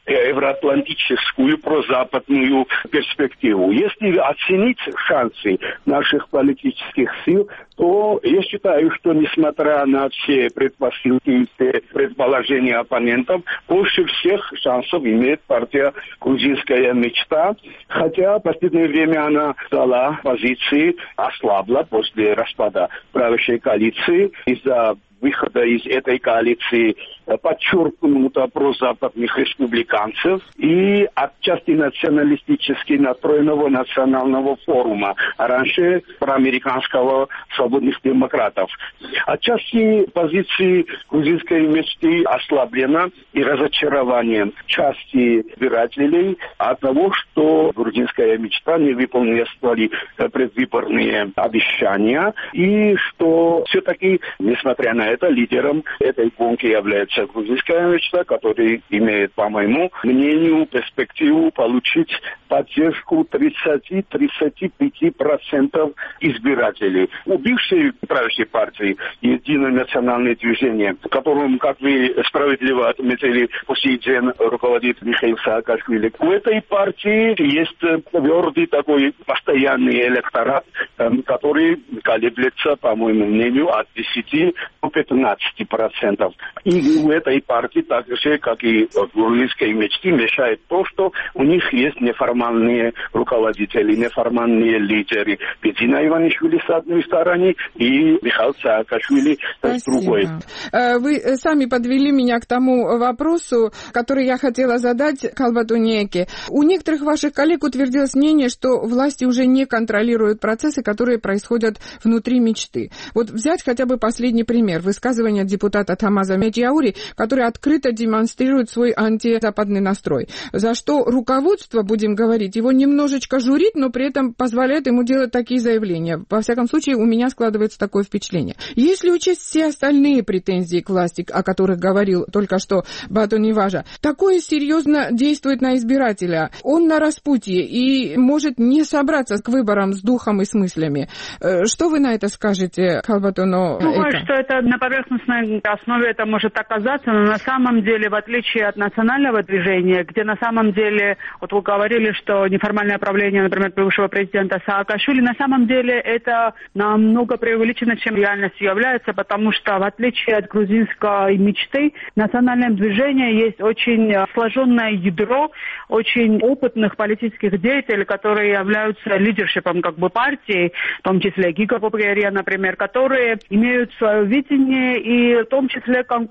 проевроатлантическую, прозападную перспективу. Если оценить шансы наших политических сил, то я считаю, что несмотря на все предпосылки и все предположения оппонентов, больше всех шансов имеет партия «Грузинская мечта», хотя в последнее время она дала позиции, ослабла после распада правящей коалиции из-за выхода из этой коалиции подчеркнуто прозападных республиканцев и отчасти националистически настроенного национального форума, а раньше проамериканского свободных демократов. Отчасти позиции грузинской мечты ослаблена и разочарованием части избирателей от того, что грузинская мечта не выполнила свои предвыборные обещания, и что все-таки, несмотря на это, лидером этой гонки является грузинская мечта, которая имеет, по моему мнению, перспективу получить поддержку тридцать-тридцать пять процентов избирателей. У бывшей правящей партии «Единое национальное движение», которым, как вы справедливо отметили, по сей день руководит Михаил Саакашвили, у этой партии есть твердый такой постоянный электорат, который колеблется, по моему мнению, от десяти до пятнадцати процентов. И у этой партии, так же, как и в грузинской мечте, мешает то, что у них есть неформальные руководители, неформальные лидеры. Петина Иванишвили с одной стороны и Михаил Саакашвили с другой. Вы сами подвели меня к тому вопросу, который я хотела задать Калбатунеке. У некоторых ваших коллег утвердилось мнение, что власти уже не контролируют процессы, которые происходят внутри мечты. Вот взять хотя бы последний пример. Высказывание депутата Тамаза Медиаури, который открыто демонстрирует свой антизападный настрой. За что руководство, будем говорить, его немножечко журит, но при этом позволяет ему делать такие заявления. Во всяком случае, у меня складывается такое впечатление. Если учесть все остальные претензии к власти, о которых говорил только что Батониважа, такое серьезно действует на избирателя. Он на распутье и может не собраться к выборам с духом и с мыслями. Что вы на это скажете, Калбатоно? Думаю, что это на поверхностной основе это может оказаться, но на самом деле, в отличие от национального движения, где на самом деле, вот вы говорили, что неформальное правление, например, бывшего президента Саакашвили, на самом деле это намного преувеличено, чем реальностью является, потому что, в отличие от грузинской мечты, в национальном движении есть очень сложенное ядро очень опытных политических деятелей, которые являются лидершипом как бы партии, в том числе Гига Поприерия, например, которые имеют свое видение и в том числе конкурируют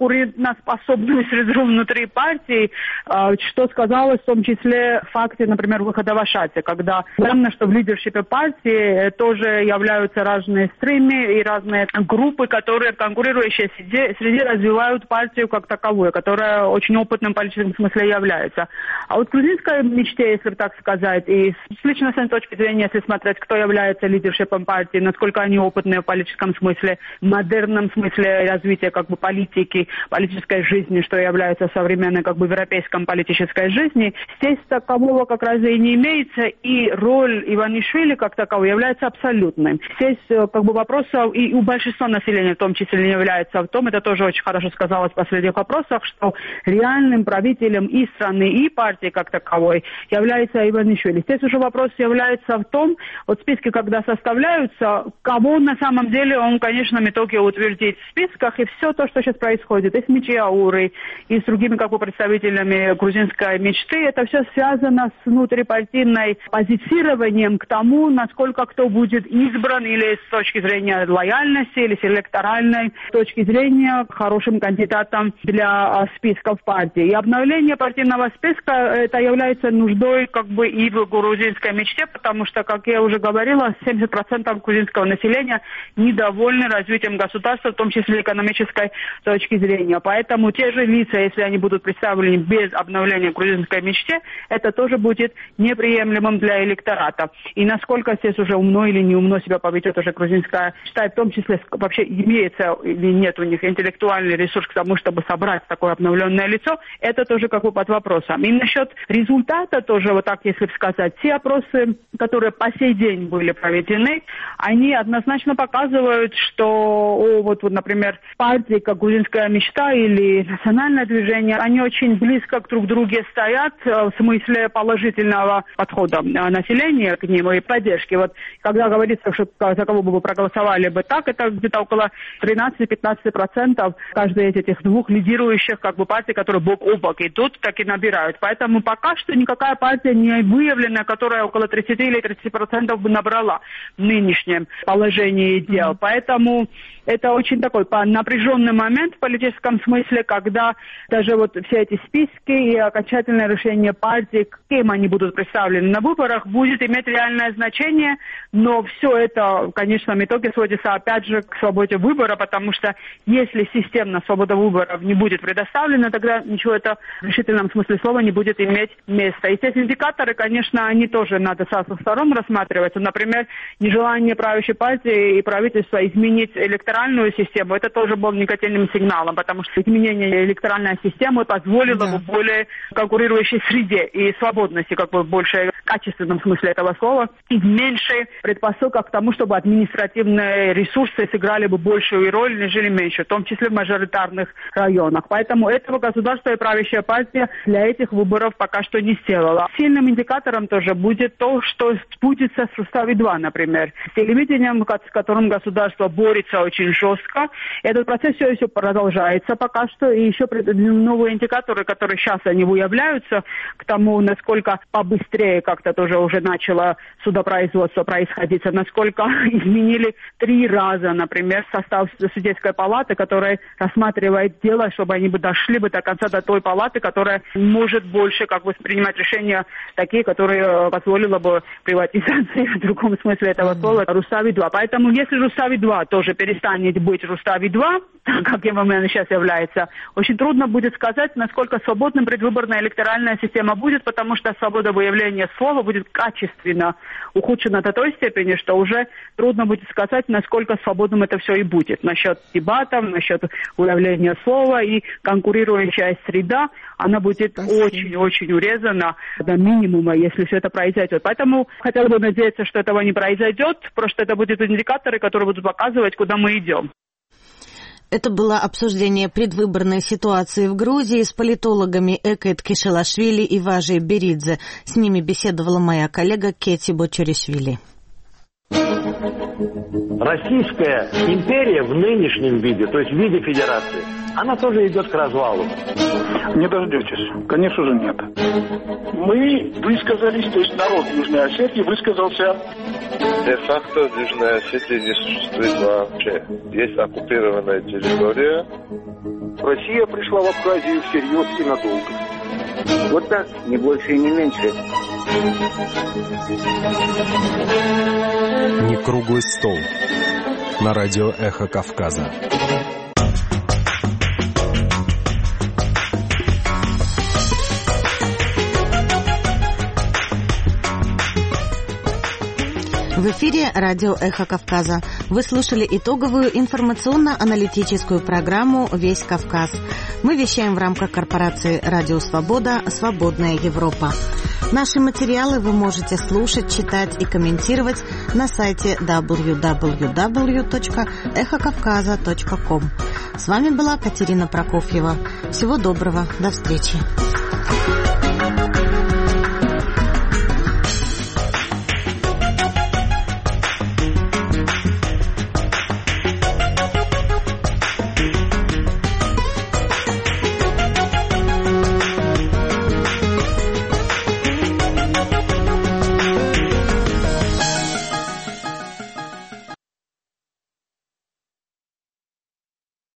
на способность реформ внутри партии, что сказалось в том числе в факте, например, выхода в Ашате, когда явно, что в лидершипе партии тоже являются разные стримы и разные группы, которые конкурирующие среди, среди развивают партию как таковую, которая очень опытным в политическом смысле является. А вот в грузинской мечте, если так сказать, и с личностной точки зрения, если смотреть, кто является лидершипом партии, насколько они опытные в политическом смысле, в модерном смысле развития как бы политики, политической жизни, что является современной как бы европейской политической жизни, здесь такового как раз и не имеется, и роль Иванишвили как таковой является абсолютной. Здесь как бы вопросов и у большинства населения в том числе не является в том, это тоже очень хорошо сказалось в последних вопросах, что реальным правителем и страны, и партии как таковой является Иванишвили. Здесь уже вопрос является в том, вот списки, когда составляются, кого на самом деле он, конечно, в итоге утвердит в списках, и все то, что сейчас происходит, и с Мичиаурой, и с другими как бы представителями грузинской мечты, это все связано с внутрипартийной позиционированием к тому, насколько кто будет избран, или с точки зрения лояльности, или с электоральной точки зрения хорошим кандидатом для списков партии. И обновление партийного списка это является нуждой как бы и в грузинской мечте, потому что, как я уже говорила, семьдесят процентов грузинского населения недовольны развитием государства, в том числе экономической точки зрения. Поэтому те же лица, если они будут представлены без обновления грузинской мечте, это тоже будет неприемлемым для электората. И насколько здесь уже умно или не умно себя поведет уже грузинская мечта, в том числе вообще имеется или нет у них интеллектуальный ресурс к тому, чтобы собрать такое обновленное лицо, это тоже как бы под вопросом. И насчет результата тоже, вот так если сказать, те опросы, которые по сей день были проведены, они однозначно показывают, что, о, вот, вот, например, партии, как грузинская мечта или национальное движение, они очень близко друг к другу стоят в смысле положительного подхода населения к ним и поддержки. Вот когда говорится, что за кого бы вы проголосовали бы так, это где-то около тринадцать-пятнадцать процентов каждой из этих двух лидирующих как бы партий, которые бок о бок идут, так и набирают. Поэтому пока что никакая партия не выявлена, которая около тридцать или тридцать процентов бы набрала в нынешнем положении дел. Mm-hmm. Поэтому это очень такой напряженный момент в политическом смысле, когда даже вот все эти списки и окончательное решение партии, кем они будут представлены на выборах, будет иметь реальное значение, но все это, конечно, в итоге сводится опять же к свободе выбора, потому что если системно свобода выборов не будет предоставлена, тогда ничего это в решительном смысле слова не будет иметь места. И здесь индикаторы, конечно, они тоже надо со сторон рассматривать. Например, нежелание правящей партии и правительства изменить электоральную систему, это тоже был негативным сигналом, потому что изменение электоральной системы позволило да. бы более конкурирующей среде и свободности, как бы больше в качественном смысле этого слова, и меньше предпосылок к тому, чтобы административные ресурсы сыграли бы большую роль, нежели меньше, в том числе в мажоритарных районах. Поэтому этого государство и правящая партия для этих выборов пока что не сделала. Сильным индикатором тоже будет то, что сбудется с Рустави-два, например. С телевидением, с которым государство борется очень жестко. Этот процесс все еще продолжается пока что. И еще новые индикаторы, которые сейчас они выявляются, к тому, насколько побыстрее как-то тоже уже начало судопроизводство происходить, насколько изменили три раза, например, состав судейской палаты, которая рассматривает дело, чтобы они бы дошли бы до конца до той палаты, которая может больше как бы принимать решения такие, которые позволило бы приватизации в другом смысле этого слова Рустави-два. Поэтому если Рустави-два тоже перестанет быть Рустави-два, как ММН сейчас является, очень трудно будет сказать, насколько свободным предвыборная электоральная система будет, потому что свобода выявления слова будет качественно ухудшена до той степени, что уже трудно будет сказать, насколько свободным это все и будет. Насчет дебатов, насчет выявления слова и конкурирующая среда, она будет очень-очень урезана до минимума, если все это произойдет. Поэтому хотела бы надеяться, что этого не произойдет, просто это будут индикаторы, которые будут показывать, куда мы идем. Это было обсуждение предвыборной ситуации в Грузии с политологами Экет Кишелашвили и Важей Беридзе. С ними беседовала моя коллега Кети Бочуришвили. Российская империя в нынешнем виде, то есть в виде федерации, она тоже идет к развалу. Не дождетесь. Конечно же нет. Мы высказались, то есть народ Южной Осетии высказался. Де-факто в Южной Осетии не существует вообще. Есть оккупированная территория. Россия пришла в Абхазию всерьез и надолго. Вот так, не больше и не меньше. Не круглый стол. На радио «Эхо Кавказа». В эфире радио «Эхо Кавказа». Вы слушали итоговую информационно-аналитическую программу «Весь Кавказ». Мы вещаем в рамках корпорации «Радио Свобода. Свободная Европа». Наши материалы вы можете слушать, читать и комментировать на сайте дабл ю дабл ю дабл ю точка эхо кавказа точка ком. С вами была Катерина Прокофьева. Всего доброго. До встречи.